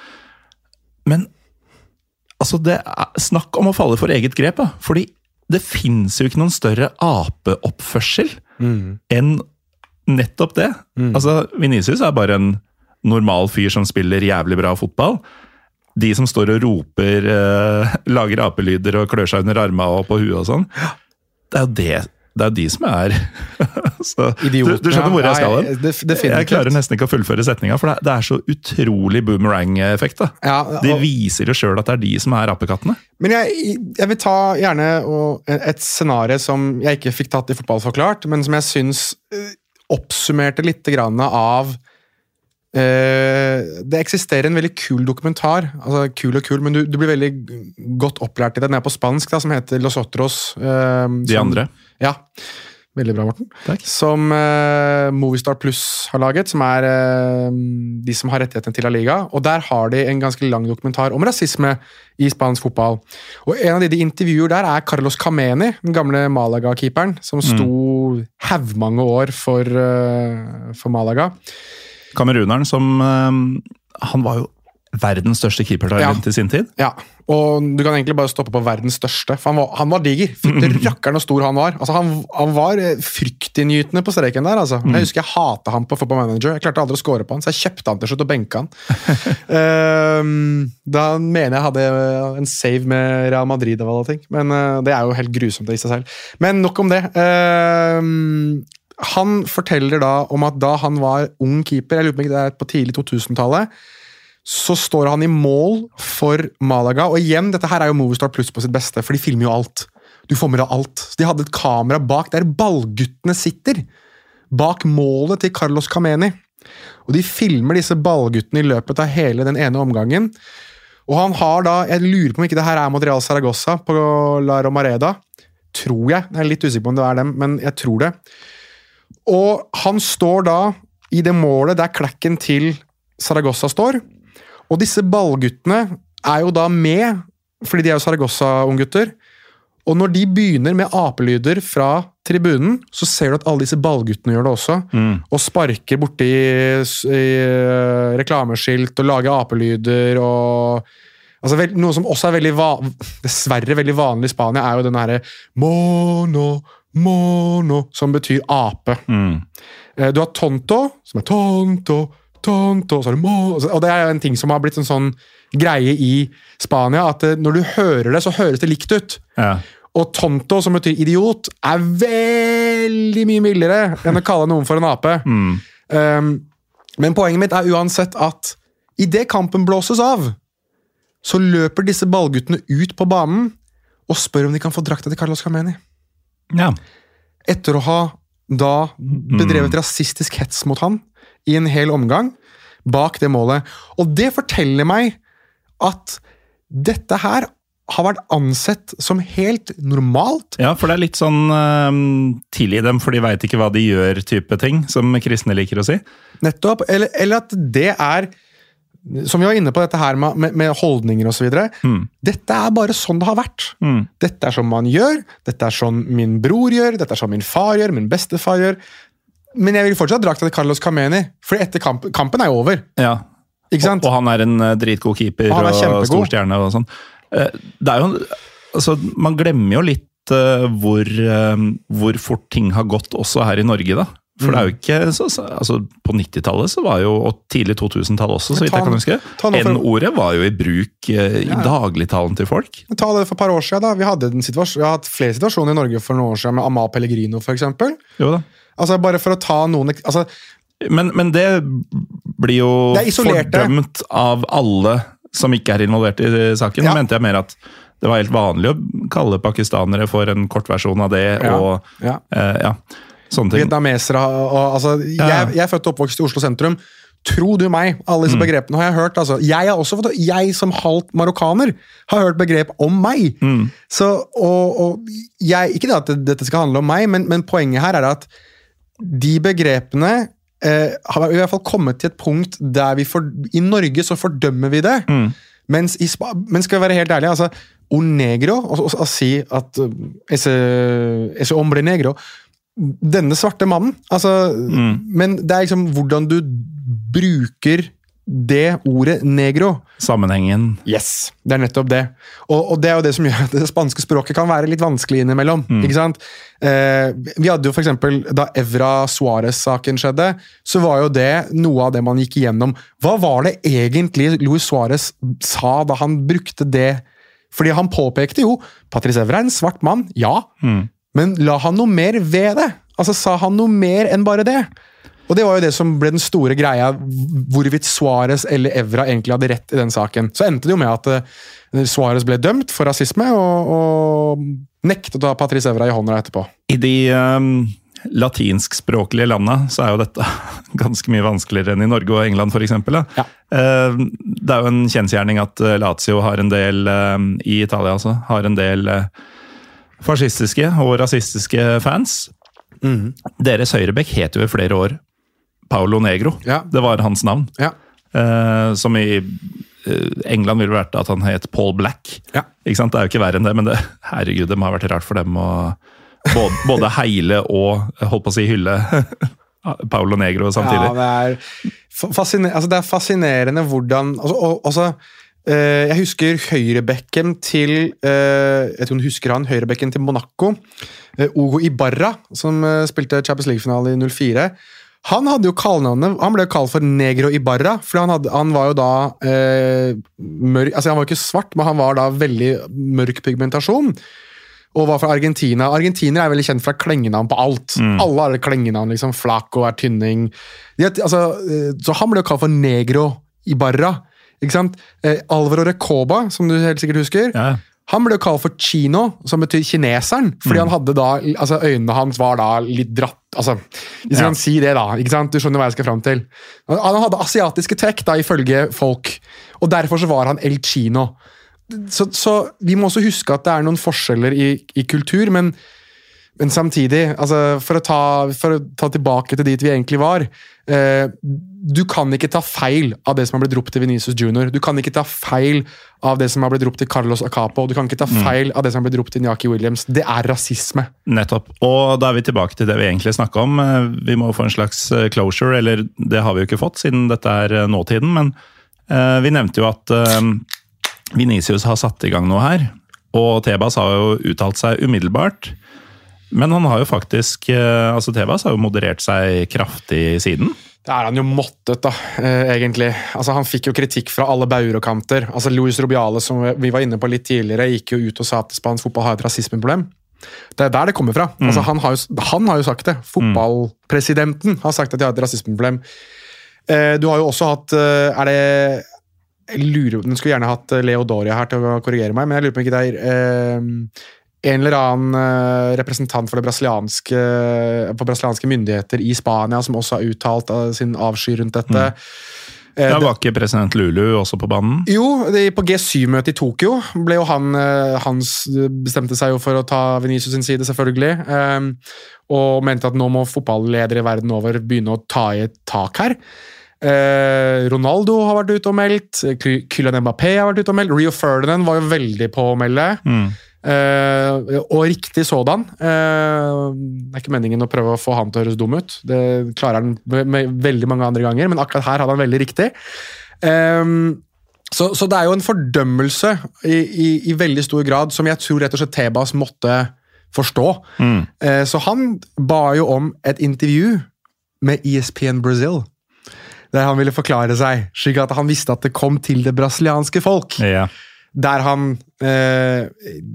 Men altså, det er snakk om å falle for eget grep, da. Fordi det finnes jo ikke noen større apeoppførsel mm. enn nettopp det. Mm. Altså, Vinicius er bare en normal fyr som spiller jævlig bra fotball. De som står og roper, eh, lager apelyder og klør seg under armene og på huet og sånn, det er jo det. Det er jo de som er så, Idioten, du, du skjønner hvor jeg skal hen? Det, det jeg klarer nesten ikke å fullføre setninga, for det, det er så utrolig boomerang-effekt. Da. Ja, og, de viser jo selv at det er de som er apekattene. Men jeg, jeg vil ta gjerne et scenario som jeg ikke fikk tatt i Fotballforklart, men som jeg synes oppsummerte litt grann av Uh, det eksisterer en veldig kul dokumentar, altså kul og kul, men du, du blir veldig godt opplært i det. Den er på spansk, da, som heter Los Otros. Uh, De som, andre. Ja, veldig bra, Morten. Takk. Som uh, Movistar Plus har laget, som er uh, de som har rettighetene til La Liga. Og der har de en ganske lang dokumentar om rasisme i spansk fotball. Og en av de de intervjuer der er Carlos Kameni, den gamle Malaga-keeperen, som sto mm. havmange år for, uh, for Malaga. Kameruneren som um, han var jo verdens største keepertalent ja. I sin tid. Ja, og du kan egentlig bare stoppe på verdens største, for han var, han var diger. Fytte rakkeren og stor han var. Altså, han, han var fryktinngytende på streken der, altså. Jeg husker jeg hatet han på Football Manager. Jeg klarte aldri å score på han, så jeg kjøpte han til slutt og benka han. um, da mener jeg hadde en save med Real Madrid og alle ting, men uh, det er jo helt grusomt det i seg selv. Men nok om det. Um, Han forteller da om at da han var ung keeper, jeg lurer på ikke det er på tidlig to tusen-tallet, så står han i mål for Malaga, og igjen, dette her er jo Movistar Plus på sitt beste, for de filmer jo alt. Du får med deg alt. Så de hadde et kamera bak der ballguttene sitter, bak målet til Carlos Kameni. Og de filmer disse ballguttene i løpet av hele den ene omgangen. Og han har da, jeg lurer på om ikke det her er mot Real Zaragoza på La Romareda, tror jeg, jeg er litt usikker på om det er dem, men jeg tror det. Og han står da i det målet der klekken til Zaragoza står, og disse ballguttene er jo da med, fordi de er jo Zaragoza-unggutter, og når de begynner med apelyder fra tribunen, så ser du at alle disse ballguttene gjør det også, mm. og sparker borti i, i reklameskilt og lager apelyder, og altså, vel, noe som også er veldig van, dessverre veldig vanlig i Spania, er jo den her mono, mono, som betyr ape. Mm. Du har tonto, som er tonto, tonto, så er det mo, og det er en ting som har blitt en sånn greie i Spania, at når du hører det, så høres det likt ut. Ja. Og tonto, som betyr idiot, er veldig mye mildere enn å kalle noen for en ape. Mm. Um, men poenget mitt er uansett at i det kampen blåses av, så løper disse ballguttene ut på banen og spør om de kan få drakta til Carlos Kameni. Ja. Etter å ha da bedrevet mm. rasistisk hets mot han i en hel omgang, bak det målet. Og det forteller meg at dette her har vært ansett som helt normalt. Ja, for det er litt sånn um, tidlig i dem, for de vet ikke hva de gjør type ting, som kristne liker å si. Nettopp, eller, eller at det er, som vi var inne på dette her med, med, med holdninger og så videre, mm. dette er bare sånn det har vært. Mm. Dette er sånn man gjør, dette er sånn min bror gjør, dette er sånn min far gjør, min bestefar gjør. Men jeg vil fortsatt drakta til Carlos Kameni, for etter kamp, kampen er over. Ja, ikke sant? Og, og han er en dritgod keeper og, og storstjerne og sånn. Det er jo, altså, man glemmer jo litt uh, hvor, uh, hvor fort ting har gått også her i Norge da. For mm. det er jo ikke, så, så, altså på nittitallet så var jo, og tidlig to tusen-tallet også, så vidt jeg kan huske, N-ordet var jo i bruk uh, i ja, ja. dagligtalen til folk. Ta det for et par år siden da, vi hadde en situasjon, vi har hatt flere situasjoner i Norge for noen år siden med Amal Pellegrino for eksempel. Jo da. Altså bare for å ta noen, altså... Men, men det blir jo fordømt av alle som ikke er involvert i saken, ja. mente jeg mer at det var helt vanlig å kalle pakistanere for en kortversjon av det, ja. og ja. Eh, ja, sånne ting. Vietnamesere, og, altså, ja. jeg, jeg er født og oppvokst i Oslo sentrum, tro du meg, alle disse mm. begrepene har jeg hørt, altså, jeg har også fått, jeg som halvt marokkaner, har hørt begrep om meg, mm. så, og, og jeg, ikke det at dette skal handle om meg, men, men poenget her er at de begrepene Uh, har i hvert fall kommet til et punkt der vi for, i Norge så fordømmer vi det, mm. mens i Spa, men skal vi være helt ærlige, altså, o negro, og, og, og si at uh, ese, ese hombre negro, denne svarte mannen, altså, mm. men det er liksom hvordan du bruker det ordet negro. Sammenhengen. Yes, det er nettopp det. Og, og det er jo det som gjør at det spanske språket kan være litt vanskelig innimellom, mm. ikke sant? Eh, vi hadde jo for eksempel, da Evra Suárez-saken skjedde, så var jo det noe av det man gikk igjennom. Hva var det egentlig Luis Suárez sa da han brukte det? Fordi han påpekte jo, Patrice Evra er en svart mann, ja, mm. men la han noe mer ved det? Altså, sa han noe mer enn bare det? Og det var jo det som ble den store greia, hvorvidt Suárez eller Evra egentlig hadde rett i den saken. Så endte det jo med at uh, Suárez ble dømt for rasisme, og, og nektet å ta Patrice Evra i hånda etterpå. I de um, latinskspråklige landene så er jo dette ganske mye vanskeligere enn i Norge og England for eksempel. Ja. Uh, det er jo en kjensgjerning at Lazio har en del, uh, i Italia altså, har en del uh, fascistiske og rasistiske fans. Mm. Deres høyrebekk heter jo i flere år Paolo Negro, ja. Det var hans navn. Ja. Uh, som i uh, England ville vært at han het Paul Black. Ja. Ikke sant? Det er jo ikke verre enn det, men det, herregud, det må ha vært rart for dem å både, både heile og holdt på å si hylle Paolo Negro samtidig. Ja, det er, fasciner- altså, det er fascinerende hvordan altså, og, altså, uh, jeg husker høyrebekken til uh, jeg tror du husker han, høyrebekken til Monaco, uh, Hugo Ibarra, som uh, spilte Champions League-finale i null fire. Han hadde jo kallenavnet, han ble jo kalt for Negro Ibarra, for han, hadde, han var jo da eh, mørk, altså han var jo ikke svart, men han var da veldig mørk pigmentasjon, og var fra Argentina. Argentinere er veldig kjent fra klengenavn på alt. Mm. Alle har klengenavn, liksom, Flaco er tynning. De, altså, så han ble jo kalt for Negro Ibarra, ikke sant? Eh, Alvaro Recoba, som du helt sikkert husker, ja. Han ble jo kalt for Chino, som betyr kineseren, fordi mm. han hadde da, altså øynene hans var da litt dratt, altså, hvis ja. Man si det da, ikke sant? Du skjønner hva jeg skal frem til. Han hadde asiatiske trekk da, ifølge folk, og derfor så var han El Chino. Så, så vi må også huske at det er noen forskjeller i, i kultur, men, men samtidig, altså, for å, ta, for å ta tilbake til dit vi egentlig var, eh, du kan ikke ta feil av det som har blitt ropt til Vinicius Junior. Du kan ikke ta feil av det som har blitt ropt til Carlos Acapo. Du kan ikke ta feil mm. av det som har blitt ropt til Iñaki Williams. Det er rasisme. Nettopp. Og da er vi tilbake til det vi egentlig snakket om. Vi må få en slags closure, eller det har vi jo ikke fått siden dette er nåtiden, men uh, vi nevnte jo at uh, Vinicius har satt i gang noe her, og Tebas har jo uttalt seg umiddelbart. Men han har jo faktisk, uh, altså Tebas har jo moderert seg kraftig siden. Det er han jo måttet da, eh, egentlig. Altså, han fikk jo kritikk fra alle bauger og kanter. Altså, Luis Rubiales, som vi var inne på litt tidligere, gikk jo ut og sa at spansk fotball har et rasismeproblem. Det er der det kommer fra. Mm. Altså, han, har jo, han har jo sagt det. Fotballpresidenten har sagt at de har et rasismeproblem. Eh, du har jo også hatt, eh, er det, jeg lurer, den skulle gjerne hatt Leo Doria her til å korrigere meg, men jeg lurer på ikke det er, eh, en eller annen uh, representant for det brasilianske, på brasilianske myndigheter i Spania, som også har uttalt uh, sin avsky rundt dette. Mm. Ja, var ikke president Lulu også på banen? Jo, det, på G syv-møtet i Tokyo ble jo han, han bestemte seg jo for å ta Vinicius sin side, selvfølgelig, um, og mente at nå må fotballedere i verden over begynne å ta i et tak her. Uh, Ronaldo har vært ute og meldt, Kylian Mbappé har vært ute og meldt, Rio Ferdinand var jo veldig på å melde. Mm. Uh, og riktig sådan. Uh, det er ikke meningen å prøve å få han til å høres dum ut. Det klarer han med, med veldig mange andre ganger, men akkurat her hadde han veldig riktig. Um, så, så det er jo en fordømmelse i, i, i veldig stor grad som jeg tror rett og slett Tebas måtte forstå. Mm. Uh, så han ba jo om et intervju med E S P N Brazil, der han ville forklare seg, slik at han visste at det kom til det brasilianske folk. Ja. Der han eh,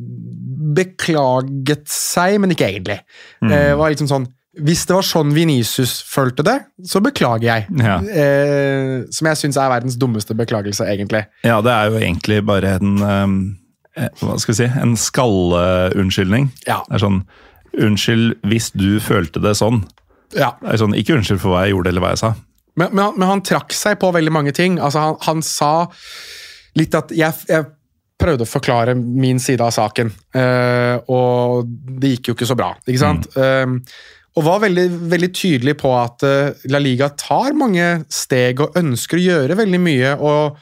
beklaget seg, men ikke egentlig. Mm. Eh, var liksom sånn, hvis det var sånn Vinicius følte det, så beklager jeg. Ja. Eh, som jeg synes er verdens dummeste beklagelse, egentlig. Ja, det er jo egentlig bare en, um, hva skal jeg si, en skallunnskyldning. Ja. Det er sånn, unnskyld hvis du følte det sånn. Ja. Det er sånn, ikke unnskyld for hva jeg gjorde eller hva jeg sa. Men, men, han, men han trakk seg på veldig mange ting. Altså, han, han sa litt at jeg, jeg prøvde å forklare min side av saken, uh, og det gikk jo ikke så bra, ikke sant? Mm. Uh, og var veldig, veldig tydelig på at uh, La Liga tar mange steg og ønsker å gjøre veldig mye, og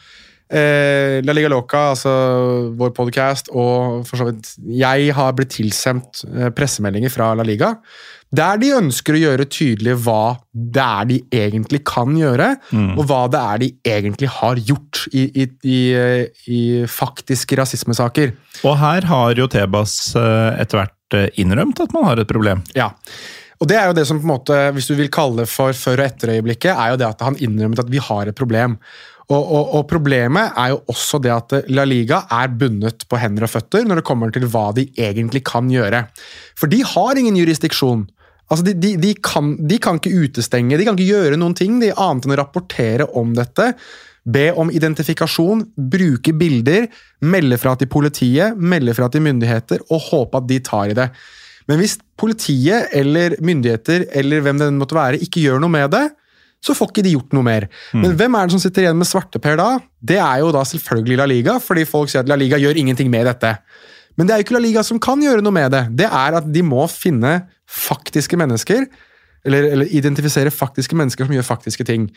uh, La Liga Loca, altså vår podcast, og for så vidt jeg har blitt tilsendt uh, pressemeldinger fra La Liga, der de ønsker å gjøre tydelig hva det er de egentlig kan gjøre, mm. og hva det er de egentlig har gjort i, i, i, i faktiske rasismesaker. Og her har jo Tebas etter hvert innrømt at man har et problem. Ja, og det er jo det som på en måte, hvis du vil kalle det for før- og etterøyeblikket, er jo det at han innrømmet at vi har et problem. Og, og, og problemet er jo også det at La Liga er bundet på hender og føtter når det kommer til hva de egentlig kan gjøre. For de har ingen jurisdiksjon. Altså de, de, de, kan, de kan ikke utestenge, de kan ikke gjøre noen ting, de annet enn å rapportere om dette, be om identifikasjon, bruke bilder, melde fra til politiet, melde fra til myndigheter, og håpe at de tar i det. Men hvis politiet eller myndigheter, eller hvem det måtte være, ikke gjør noe med det, så får ikke de gjort noe mer. Mm. Men hvem er det som sitter igjen med svarteper da? Det er jo da selvfølgelig La Liga, fordi folk sier at La Liga gjør ingenting med dette. Men det er jo ikke La Liga som kan gjøre noe med det. Det er at de må finne faktiske mennesker, eller, eller identifisere faktiske mennesker som gjør faktiske ting.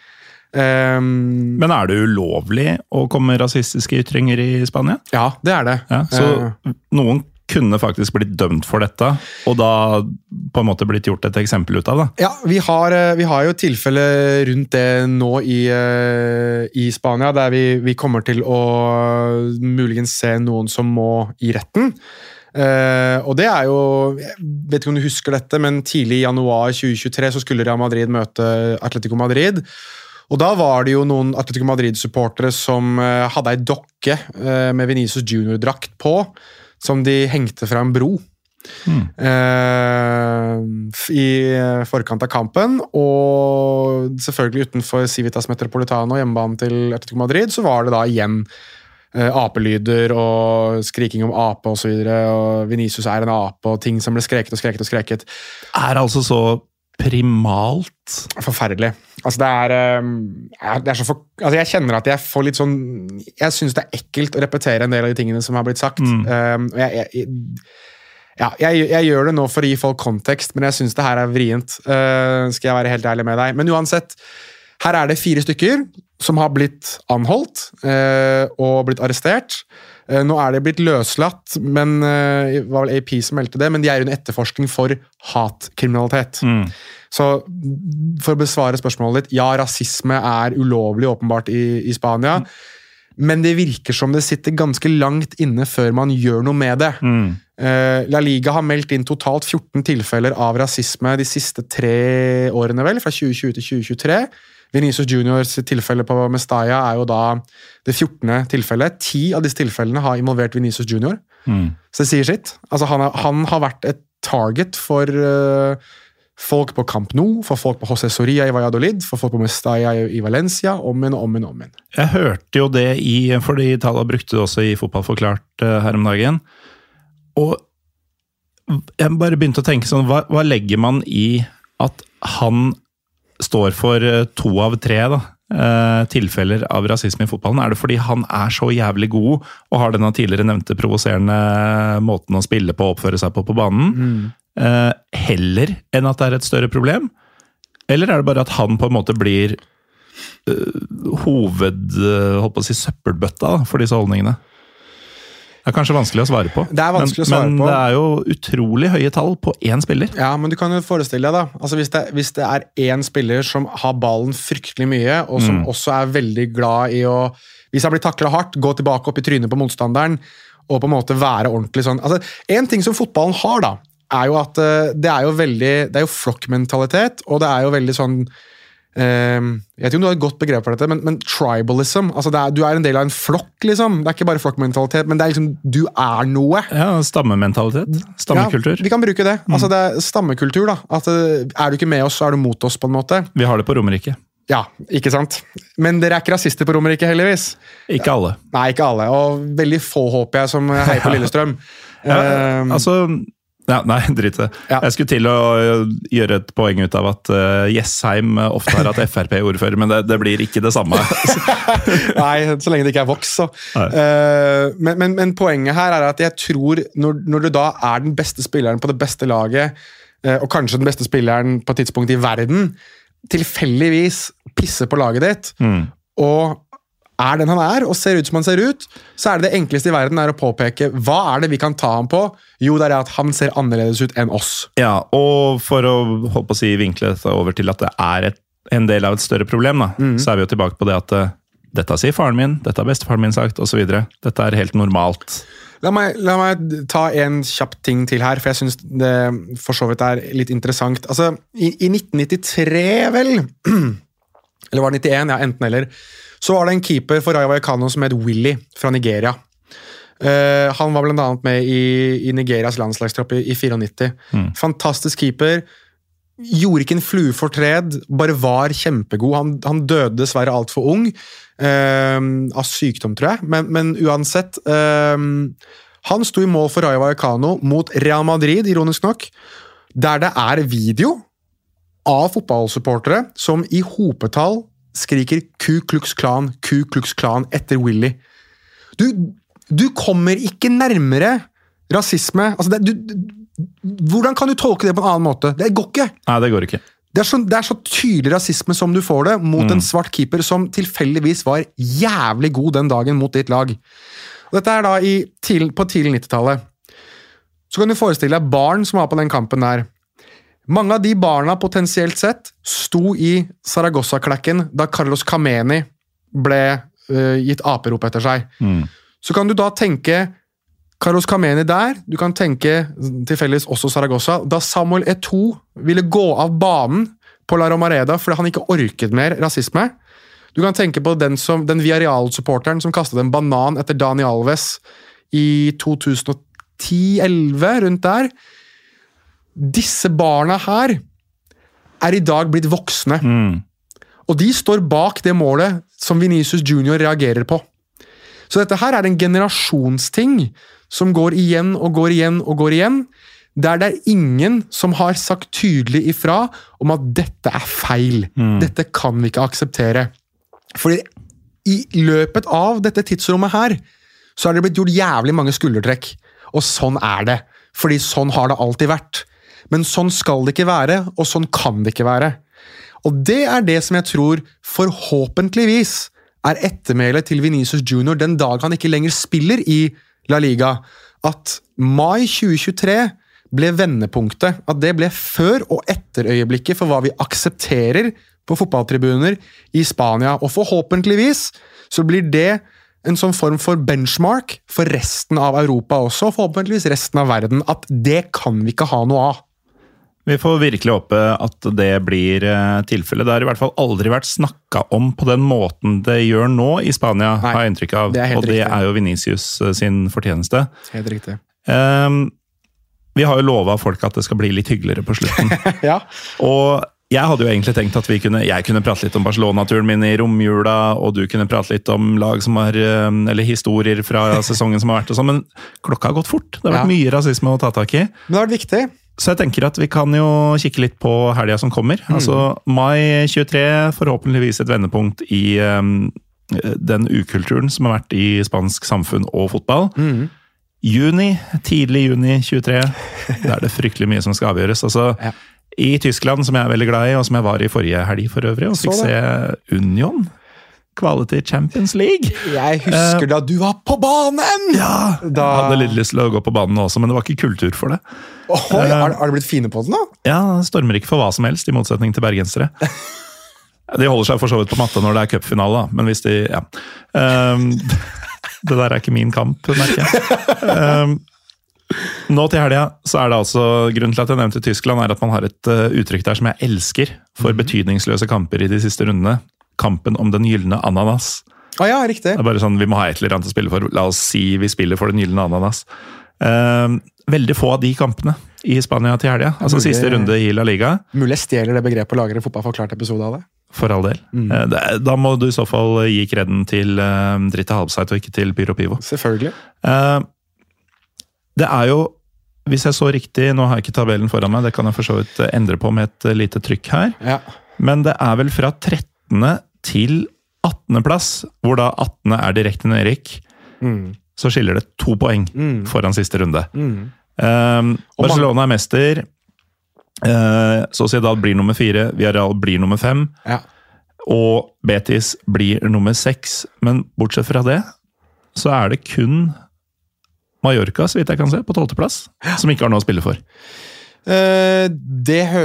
Um, Men er det ulovlig å komme med rasistiske ytringer i Spania? Ja, det er det. Ja, så uh, noen kunne faktisk blitt dømt for dette, og da på en måte blitt gjort et eksempel ut av det. Ja, vi har, vi har jo tilfelle rundt det nå i, i Spania, der vi, vi kommer til å muligens se noen som må i retten. Uh, og det er jo, jeg vet ikke om du husker dette, men tidlig i januar tjue tjuetre så skulle Real Madrid møte Atletico Madrid, og da var det jo noen Atletico Madrid-supportere som uh, hadde ei dokke uh, med Vinicius Junior-drakt på, som de hengte fra en bro mm. uh, i forkant av kampen, og selvfølgelig utenfor Civitas Metropolitano, hjemmebanen til Atletico Madrid, så var det da igjen uh, apelyder og skriking om ape og så videre, og Vinicius er en ape, og ting som ble skreket og skreket og skreket. Er altså så primalt? Forferdelig. Altså det er, det er så for, altså jeg kjenner at jeg får litt sånn, jeg synes det er ekkelt å repetere en del av de tingene som har blitt sagt. Mm. Um, jeg, jeg, ja, jeg, jeg gjør det nå for å gi folk kontekst, men jeg synes det her er vrient. Uh, skal jeg være helt ærlig med deg. Men uansett, her er det fire stykker som har blitt anholdt uh, og blitt arrestert. Uh, nå er det blitt løslatt, men uh, det var vel A P som meldte det, men de er under etterforskning for hatkriminalitet. Mm. Så for å besvare spørsmålet ditt, ja, rasisme er ulovlig åpenbart i, i Spania, men det virker som det sitter ganske langt inne før man gjør noe med det. Mm. Uh, La Liga har meldt inn totalt fjorten tilfeller av rasisme de siste tre årene vel, fra tjue tjue til tjue tjuetre. Vinicius Juniors tilfelle på Mestalla er jo da det fjortende tilfellet. Ti av disse tilfellene har involvert Vinicius Junior. Mm. Så det sier sitt. Altså han, har, han har vært et target for uh, folk på Camp Nou, for folk på José Soria i Valladolid, for folk på Mestalla i Valencia, om en, om en, om en. Jeg hørte jo det i, fordi Tala brukte det også i Fotball Forklart uh, her om dagen, og jeg bare begynte å tenke sånn, hva, hva legger man i at han står for to av tre da, uh, tilfeller av rasisme i fotballen? Er det fordi han er så jævlig god, og har denne tidligere nevnte provoserende måten å spille på og oppføre seg på på banen, mm. uh, heller enn at det er et større problem? Eller er det bare at han på en måte blir uh, hoved, uh, holdt på å si, søppelbøtta da, for disse holdningene? Det er kanskje vanskelig å svare på. Det er vanskelig men, å svare men på. det er jo utrolig høye tall på én spiller. Ja, men du kan jo forestille deg da. Altså hvis det, hvis det er én spiller som har ballen fryktelig mye, og som mm. også er veldig glad i å, hvis han blir taklet hardt, gå tilbake opp i trynet på motstanderen, og på en måte være ordentlig sånn. Altså, en ting som fotballen har da, er jo at det er jo veldig, det er jo flokkmentalitet, og det er jo veldig sånn, Uh, jeg vet ikke om du har et godt begrep for dette, men, men tribalism, altså det er, du er en del av en flokk liksom, det er ikke bare flokkmentalitet, men det er liksom, du er noe. Ja, stammementalitet, stammekultur. Ja, vi kan bruke det, mm. altså det er stammekultur da, at er du ikke med oss, så er du mot oss på en måte. Vi har det på Romerike. Ja, ikke sant? Men dere er ikke rasister på Romerike heldigvis. Ikke alle. Nei, ikke alle, og veldig få håper jeg som heier på Lillestrøm. ja, uh, altså... Ja, nei, drit det. Ja. Jeg skulle til å gjøre et poeng ut av at uh, Jessheim ofte har hatt F R P-ordfører, men det, det blir ikke det samme. Nei, så lenge det ikke er voks. Så. Uh, men, men, men poenget her er at jeg tror, når, når du da er den beste spilleren på det beste laget, uh, og kanskje den beste spilleren på et tidspunkt i verden, tilfeldigvis pisser på laget ditt, mm. og er den han er, og ser ut som han ser ut, så er det det enkleste i verden er å påpeke, hva er det vi kan ta ham på? Jo, det er at han ser annerledes ut enn oss. Ja, og for å, holdt på å si, vinkle dette over til at det er et, en del av et større problem, da, mm. så er vi jo tilbake på det at dette sier faren min, dette har bestefaren min sagt, og så videre. Dette er helt normalt. La meg, la meg ta en kjapp ting til her, for jeg synes det for så vidt er litt interessant. Altså, i, i nitten nittitre, vel, eller var det nittien, ja, enten eller, så var det en keeper for Rayo Vallecano som het Willy fra Nigeria. Uh, han var blant annet med i, i Nigerias landslagstropp i, i nittifire. Mm. Fantastisk keeper. Gjorde ikke en flue for tred, bare var kjempegod. Han, han døde dessverre alt for ung, uh, av sykdom, tror jeg. Men, men uansett, uh, han sto i mål for Rayo Vallecano mot Real Madrid, ironisk nok, der det er video av fotballsupportere som i hopetall skriker Ku Klux Klan, Ku Klux Klan etter Willy. Du, du kommer ikke nærmere rasisme. Altså det, du, hvordan kan du tolke det på en annen måte? Det går ikke. Nei, det går ikke. Det er, så, det er så tydelig rasisme som du får det mot mm. en svart keeper som tilfeldigvis var jævlig god den dagen mot ditt lag. Og dette er da i, til, på tidlig nittitallet. Så kan du forestille deg barn som var på den kampen der. Mange av de barna potensielt sett sto i Zaragoza-klekken da Carlos Kameni ble uh, gitt aperop etter seg. Mm. Så kan du da tenke Carlos Kameni der, du kan tenke tilfeldigvis også Zaragoza, da Samuel Eto'o ville gå av banen på La Romareda fordi han ikke orket mer rasisme. Du kan tenke på den, som, den Villarreal-supporteren som kastet en banan etter Dani Alves i to tusen ti elleve, rundt der. Disse barna her er i dag blitt voksne. Mm. Og de står bak det målet som Vinicius Junior reagerer på. Så dette her er en generasjonsting som går igjen og går igjen og går igjen, der det er ingen som har sagt tydelig ifra om at dette er feil. Mm. Dette kan vi ikke akseptere. Fordi i løpet av dette tidsrommet her, så har det blitt gjort jævlig mange skuldertrekk. Og sånn er det. Fordi sånn har det alltid vært. Men sånn skal det ikke være, og sånn kan det ikke være. Og det er det som jeg tror forhåpentligvis er ettermælet til Vinicius Junior den dag han ikke lenger spiller i La Liga. At mai tjue tjuetre ble vendepunktet. At det ble før og etter øyeblikket for hva vi aksepterer på fotballtribuner i Spania. Og forhåpentligvis så blir det en sånn form for benchmark for resten av Europa også, og forhåpentligvis resten av verden, at det kan vi ikke ha noe av. Vi får virkelig håpe at det blir tilfellet. Det har i hvert fall aldri vært snakket om på den måten det gjør nå i Spania, Nei, har jeg inntrykk av. Det og det riktig. Er jo Vinicius sin fortjeneste. Helt riktig. Um, vi har jo lovet folk at det skal bli litt hyggeligere på slutten. Ja. Og jeg hadde jo egentlig tenkt at vi kunne, jeg kunne prate litt om Barcelona-turen min i romjula, og du kunne prate litt om lag som har, eller historier fra sesongen som har vært og sånn, men klokka har gått fort. Det har vært ja. mye rasisme å ta tak i. Men det har vært viktig. Så jeg tenker at vi kan jo kikke litt på helga som kommer. Mm. Altså mai tjuetre, forhåpentligvis et vendepunkt i um, den ukulturen som har vært i spansk samfunn og fotball. Mm. Juni, tidlig juni tjuetre, da er det fryktelig mye som skal avgjøres. Altså, ja. I Tyskland, som jeg er veldig glad i, og som jeg var i forrige helg for øvrig, og fikk se Union. Quality Champions League. Jeg husker uh, da du var på banen! Ja, da... jeg hadde litt lyst til å gå på banen også, men det var ikke kultur for det. Oh, uh, har, har det blitt fine på den da? Ja, stormer ikke for hva som helst, i motsetning til bergensere. De holder seg for så vidt på matte når det er cupfinale, men hvis de... Ja. Um, det der er ikke min kamp, merker jeg. Um, nå til helga, så er det altså, grunnen til at jeg nevnte Tyskland, er at man har et uh, uttrykk der som jeg elsker for mm. betydningsløse kamper i de siste rundene. Kampen om den gyllene ananas. Ah, ja, riktig. Det er bare sånn, vi må ha et eller annet å spille for. La oss si vi spiller for den gyllene ananas. Uh, veldig få av de kampene i Spania til helga. Altså mulig, siste runde i La Liga. Mulig jeg stjeler det begrepet og lager en fotballforklart episode av det. For all del. Mm. Uh, det, da må du i så fall gi kreden til uh, Dritte Halbseit og ikke til Pyro Pivo. Selvfølgelig. Uh, det er jo, hvis jeg så riktig, nå har jeg ikke tabellen foran meg, det kan jeg for så vidt endre på med et lite trykk her. Ja. Men det er vel fra trettende til attende plass, hvor da attende er direkte nedrykk, mm. så skiller det to poeng mm. foran siste runde. Mm. Um, Barcelona er mester, uh, Sociedad blir nummer fire, Villarreal blir nummer fem, ja. og Betis blir nummer seks. Men bortsett fra det, så er det kun Mallorca, så vidt jeg kan se, på tolvte plass, ja. Som ikke har noe å spille for. Uh, det hø...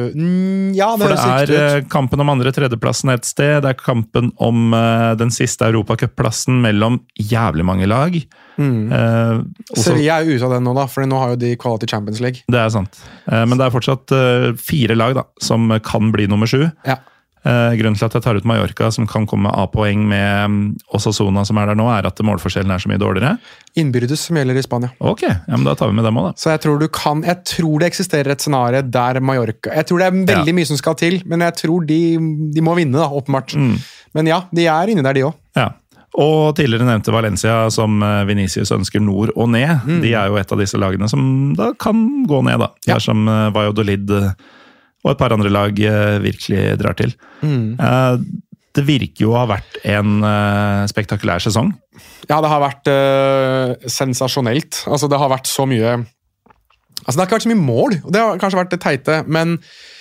Ja, det For det er uh, kampen om andre tredjeplassen et sted, det er kampen om uh, den siste Europacup-plassen mellom jævlig mange lag. Mm. Uh, også... Sevilla er ute av den nå da, for nå har jo de Quality Champions League. Det er sant, uh, men det er fortsatt uh, fire lag da, som kan bli nummer sju. Ja. Uh, grunnen til at jeg tar ut Mallorca, som kan komme med A-poeng med um, Osasuna som er der nå, er at målforskjellen er så mye dårligere. Innbyrdes som gjelder i Spania. Ok, ja, men da tar vi med dem også da. Så jeg tror, du kan, jeg tror det eksisterer et scenario der Mallorca, jeg tror det er veldig ja. Mye som skal til, men jeg tror de, de må vinne da, åpenbart. Mm. Men ja, de er inne der de også. Ja. Og tidligere nevnte Valencia, som Vinicius ønsker nord og ned. Mm. De er jo et av disse lagene som da kan gå ned da. Ja. Der som Valladolid og et par andre lag virkelig drar til. Mm. Det virker jo å ha vært en spektakulær sesong. Ja, det har vært uh, sensasjonelt. Altså, det har vært så mye... Altså, det har ikke vært så mye mål, og det har kanskje vært det teite, men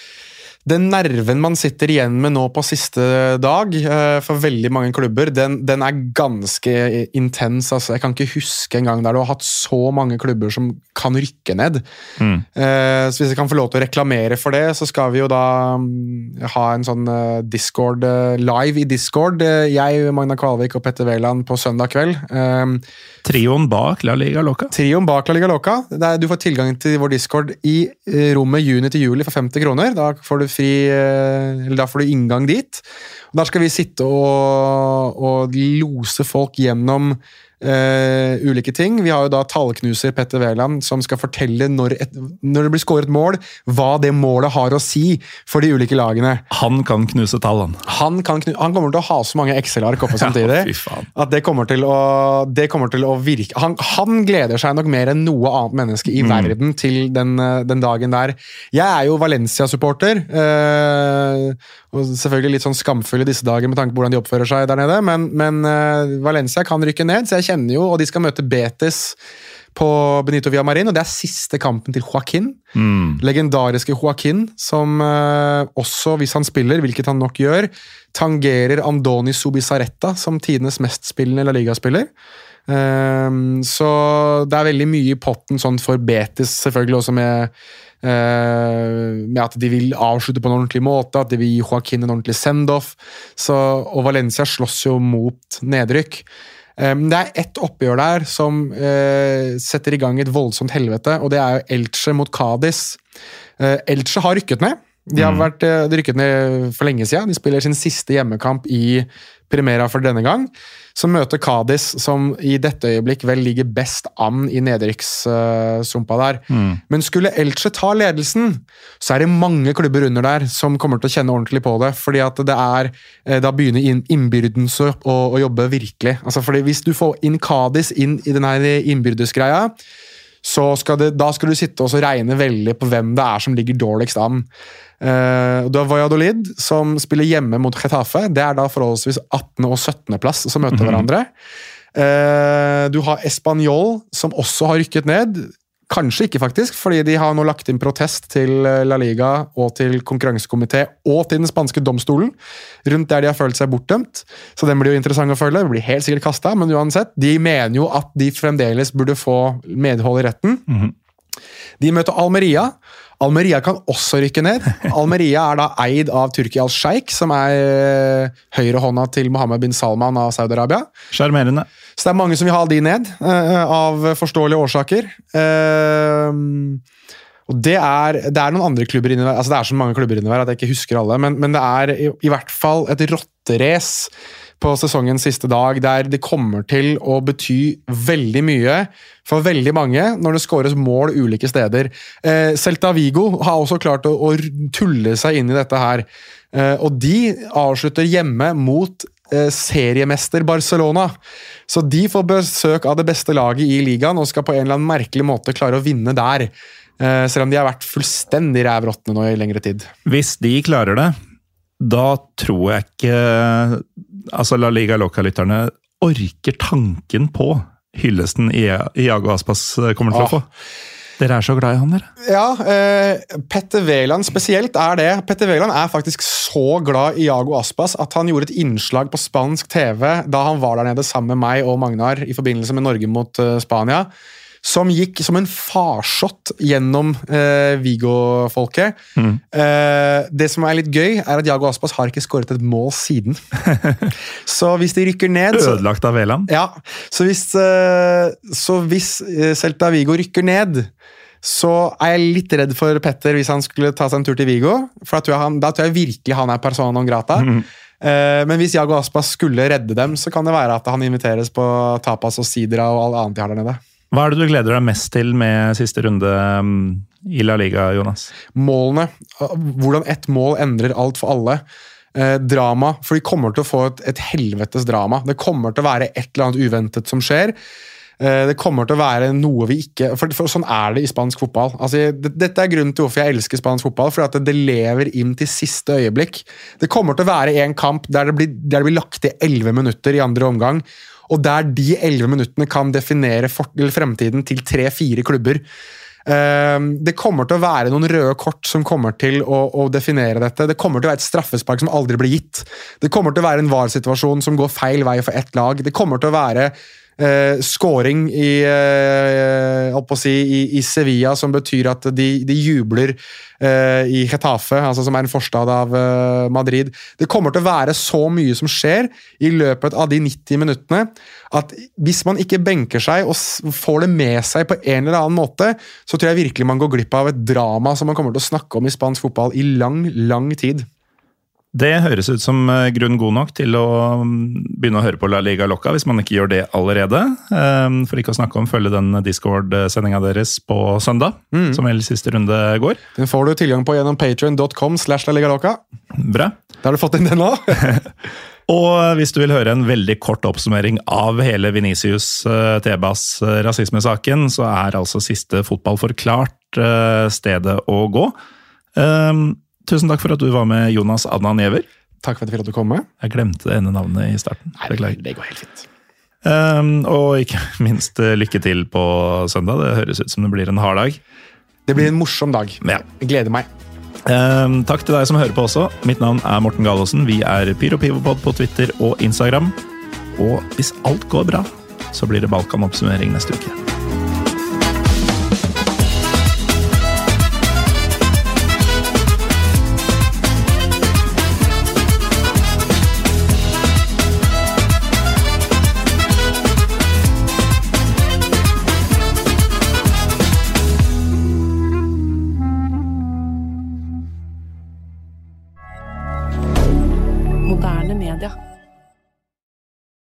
den nerven man sitter igjen med nå på siste dag, uh, for veldig mange klubber, den, den er ganske intens. Altså, jeg kan ikke huske en gang der du har hatt så mange klubber som kan rykke ned. Mm. Uh, så hvis jeg kan få lov til å reklamere for det, så skal vi jo da um, ha en sånn uh, Discord, uh, live i Discord. Uh, jeg, Magna Kvalvik og Petter Veland på søndag kveld. Um, Trioen bak La Liga Loca. Trioen bak La Liga Loca. Der du får tilgang til vår Discord i uh, rommet juni til juli for femti kroner. Da får du fri, uh, eller da får du inngang dit. Og der skal vi sitte og, og lose folk gjennom Uh, ulike ting. Vi har jo da tallknuser Petter Veland som skal fortelle når, et, når det blir skåret mål, hva det målet har å si for de ulike lagene. Han kan knuse tallene. Han, kan knu, han kommer til å ha så mange Excel-ark oppe samtidig ja, at det kommer til å, det kommer til å virke. Han, han gleder seg nok mer enn noe annet menneske i mm. verden til den, den dagen der. Jeg er jo Valencia-supporter uh, og selvfølgelig litt sånn skamfull i disse dager med tanke på hvordan de oppfører seg der nede, men, men uh, Valencia kan rykke ned, så jeg kjenner jo, og de skal møte Betis på Benito Villamarin, og det er siste kampen til Joaquin. Mm. Legendariske Joaquin, som uh, også, hvis han spiller, hvilket han nok gjør, tangerer Andoni Zubizarreta som tidenes mest spillende La Liga-spiller. Um, så det er veldig mye i potten sånn for Betis, selvfølgelig også med Uh, med at de vil avslutte på en ordentlig måte, at de vil gi Joaquin en ordentlig send-off, så, og Valencia slåss jo mot nedrykk. Um, det er ett oppgjør der som uh, setter i gang et voldsomt helvete, og det er jo Elche mot Cádiz. uh, Elche har rykket ned. De har vært de rykket ned for lenge siden. De spiller sin siste hjemmekamp i Primera for denne gang. Så møter Cádiz, som i dette øyeblikk vel ligger best an i nedrykkssumpa der. Mm. Men skulle Elche ta ledelsen, så er det mange klubber under der som kommer til å kjenne ordentlig på det, fordi at det er, da begynner innbyrden å, å jobbe virkelig. Altså fordi hvis du får inn Cádiz inn i denne innbyrdesgreia, så skal det, da skal du sitte og regne veldig på hvem det er som ligger dårligst an. Uh, du har Valladolid, som spiller hjemme mot Getafe. Det er da forholdsvis attende og syttende plass som møter mm-hmm. hverandre. Uh, du har Espanyol, som også har rykket ned. Kanskje ikke faktisk, fordi de har nå lagt inn protest til La Liga og til konkurransekomité og til den spanske domstolen, rundt der de har følt seg bortdømt. Så den blir jo interessant å følge. Det blir helt sikkert kastet, men uansett, de mener jo at de fremdeles burde få medhold i retten. Mm-hmm. De møter Almeria. Almeria kan også rykke ned. Almeria er da eid av Turki al-Sheikh, som er høyre hånda til Mohammed bin Salman av Saudi-Arabia. Charmerende. Så det er mange som vil ha de ned, av forståelige årsaker. Og det er, det er noen andre klubber inni der, altså det er så mange klubber inni der at jeg ikke husker alle, men, men det er i, i hvert fall et rotterace på sesongens siste dag, der det kommer til å bety veldig mye for veldig mange når det skåres mål ulike steder. Eh, Celta Vigo har også klart å, å tulle seg inn i dette her, eh, og de avslutter hjemme mot eh, seriemester Barcelona. Så de får besøk av det beste laget i ligaen og skal på en eller annen merkelig måte klare å vinne der, eh, selv om de har vært fullstendig rævrottene nå i lengre tid. Hvis de klarer det, da tror jeg ikke altså La Liga Loca-lytterne orker tanken på hyllesten Iago Aspas kommer til å få. Dere er så glad i han, dere. Ja, eh, Petter Wæland spesielt er det. Petter Wæland er faktisk så glad i Iago Aspas at han gjorde et innslag på spansk T V da han var der nede sammen med meg og Magnar i forbindelse med Norge mot uh, Spania, som gikk som en farsott gjennom eh, Vigo-folket. Mm. Eh, det som er litt gøy, er at Iago Aspas har ikke skåret et mål siden. Så hvis de rykker ned... Så, ødelagt av Wæland? Ja, så hvis, eh, så hvis Celta Vigo rykker ned, så er jeg litt redd for Petter hvis han skulle ta seg en tur til Vigo, for da tror jeg, han, da tror jeg virkelig han er persona non grata. Mm. Eh, men hvis Iago Aspas skulle redde dem, så kan det være at han inviteres på tapas og sidra og alt annet de har der nede. Hva er det du gleder deg mest til med siste runde i La Liga, Jonas? Målene. Hvordan ett mål endrer alt for alle. Eh, drama. For de kommer til å få et, et helvetes drama. Det kommer til å være et eller annet uventet som skjer. Eh, det kommer til å være noe vi ikke... For, for sånn er det i spansk fotball. Altså, det, dette er grunnen til hvorfor jeg elsker spansk fotball, for at det, det lever inn til siste øyeblikk. Det kommer til å være en kamp der det blir, der det blir lagt til elleve minutter i andre omgang, og der de elleve minuttene kan definere for, fremtiden til tre-fire klubber. Uh, det kommer til å være noen røde kort som kommer til å, å definere dette. Det kommer til å være et straffespark som aldri blir gitt. Det kommer til å være en V A R-situasjon som går feil vei for ett lag. Det kommer til å være uh, scoring i, uh, å si, i, i Sevilla, som betyr at de, de jubler uh, i Getafe, altså som er en forstad av uh, Madrid. Det kommer til å være så mye som skjer i løpet av de nitti minuttene, at hvis man ikke benker seg og får det med seg på en eller annen måte, så tror jeg virkelig man går glipp av et drama som man kommer til å snakke om i spansk fotball i lang, lang tid. Det høres ut som grunn god nok til å begynne å høre på La Liga Loca, hvis man ikke gjør det allerede. For ikke å snakke om følge den Discord-sendingen deres på søndag, mm. som vel siste runde går. Den får du tilgang på gjennom patreon dot com slash La Liga Loca. Bra. Da har du fått inn den nå. Og hvis du vil høre en veldig kort oppsummering av hele Vinicius Tebas rasismesaken, så er altså siste fotball forklart stedet å gå. Tusen takk for at du var med, Jonas Adnan Giæver. Takk for at jeg fikk lov til å komme. Jeg glemte det ene navnet i starten. Nei, det går helt fint. Um, og ikke minst lykke til på søndag. Det høres ut som det blir en hard dag. Det blir en morsom dag. Ja. Jeg gleder meg. Um, takk til deg som hører på også. Mitt navn er Morten Galaasen. Vi er Pyro Pivopod på Twitter og Instagram. Og hvis alt går bra, så blir det Balkan-oppsummering neste uke. Moderne media.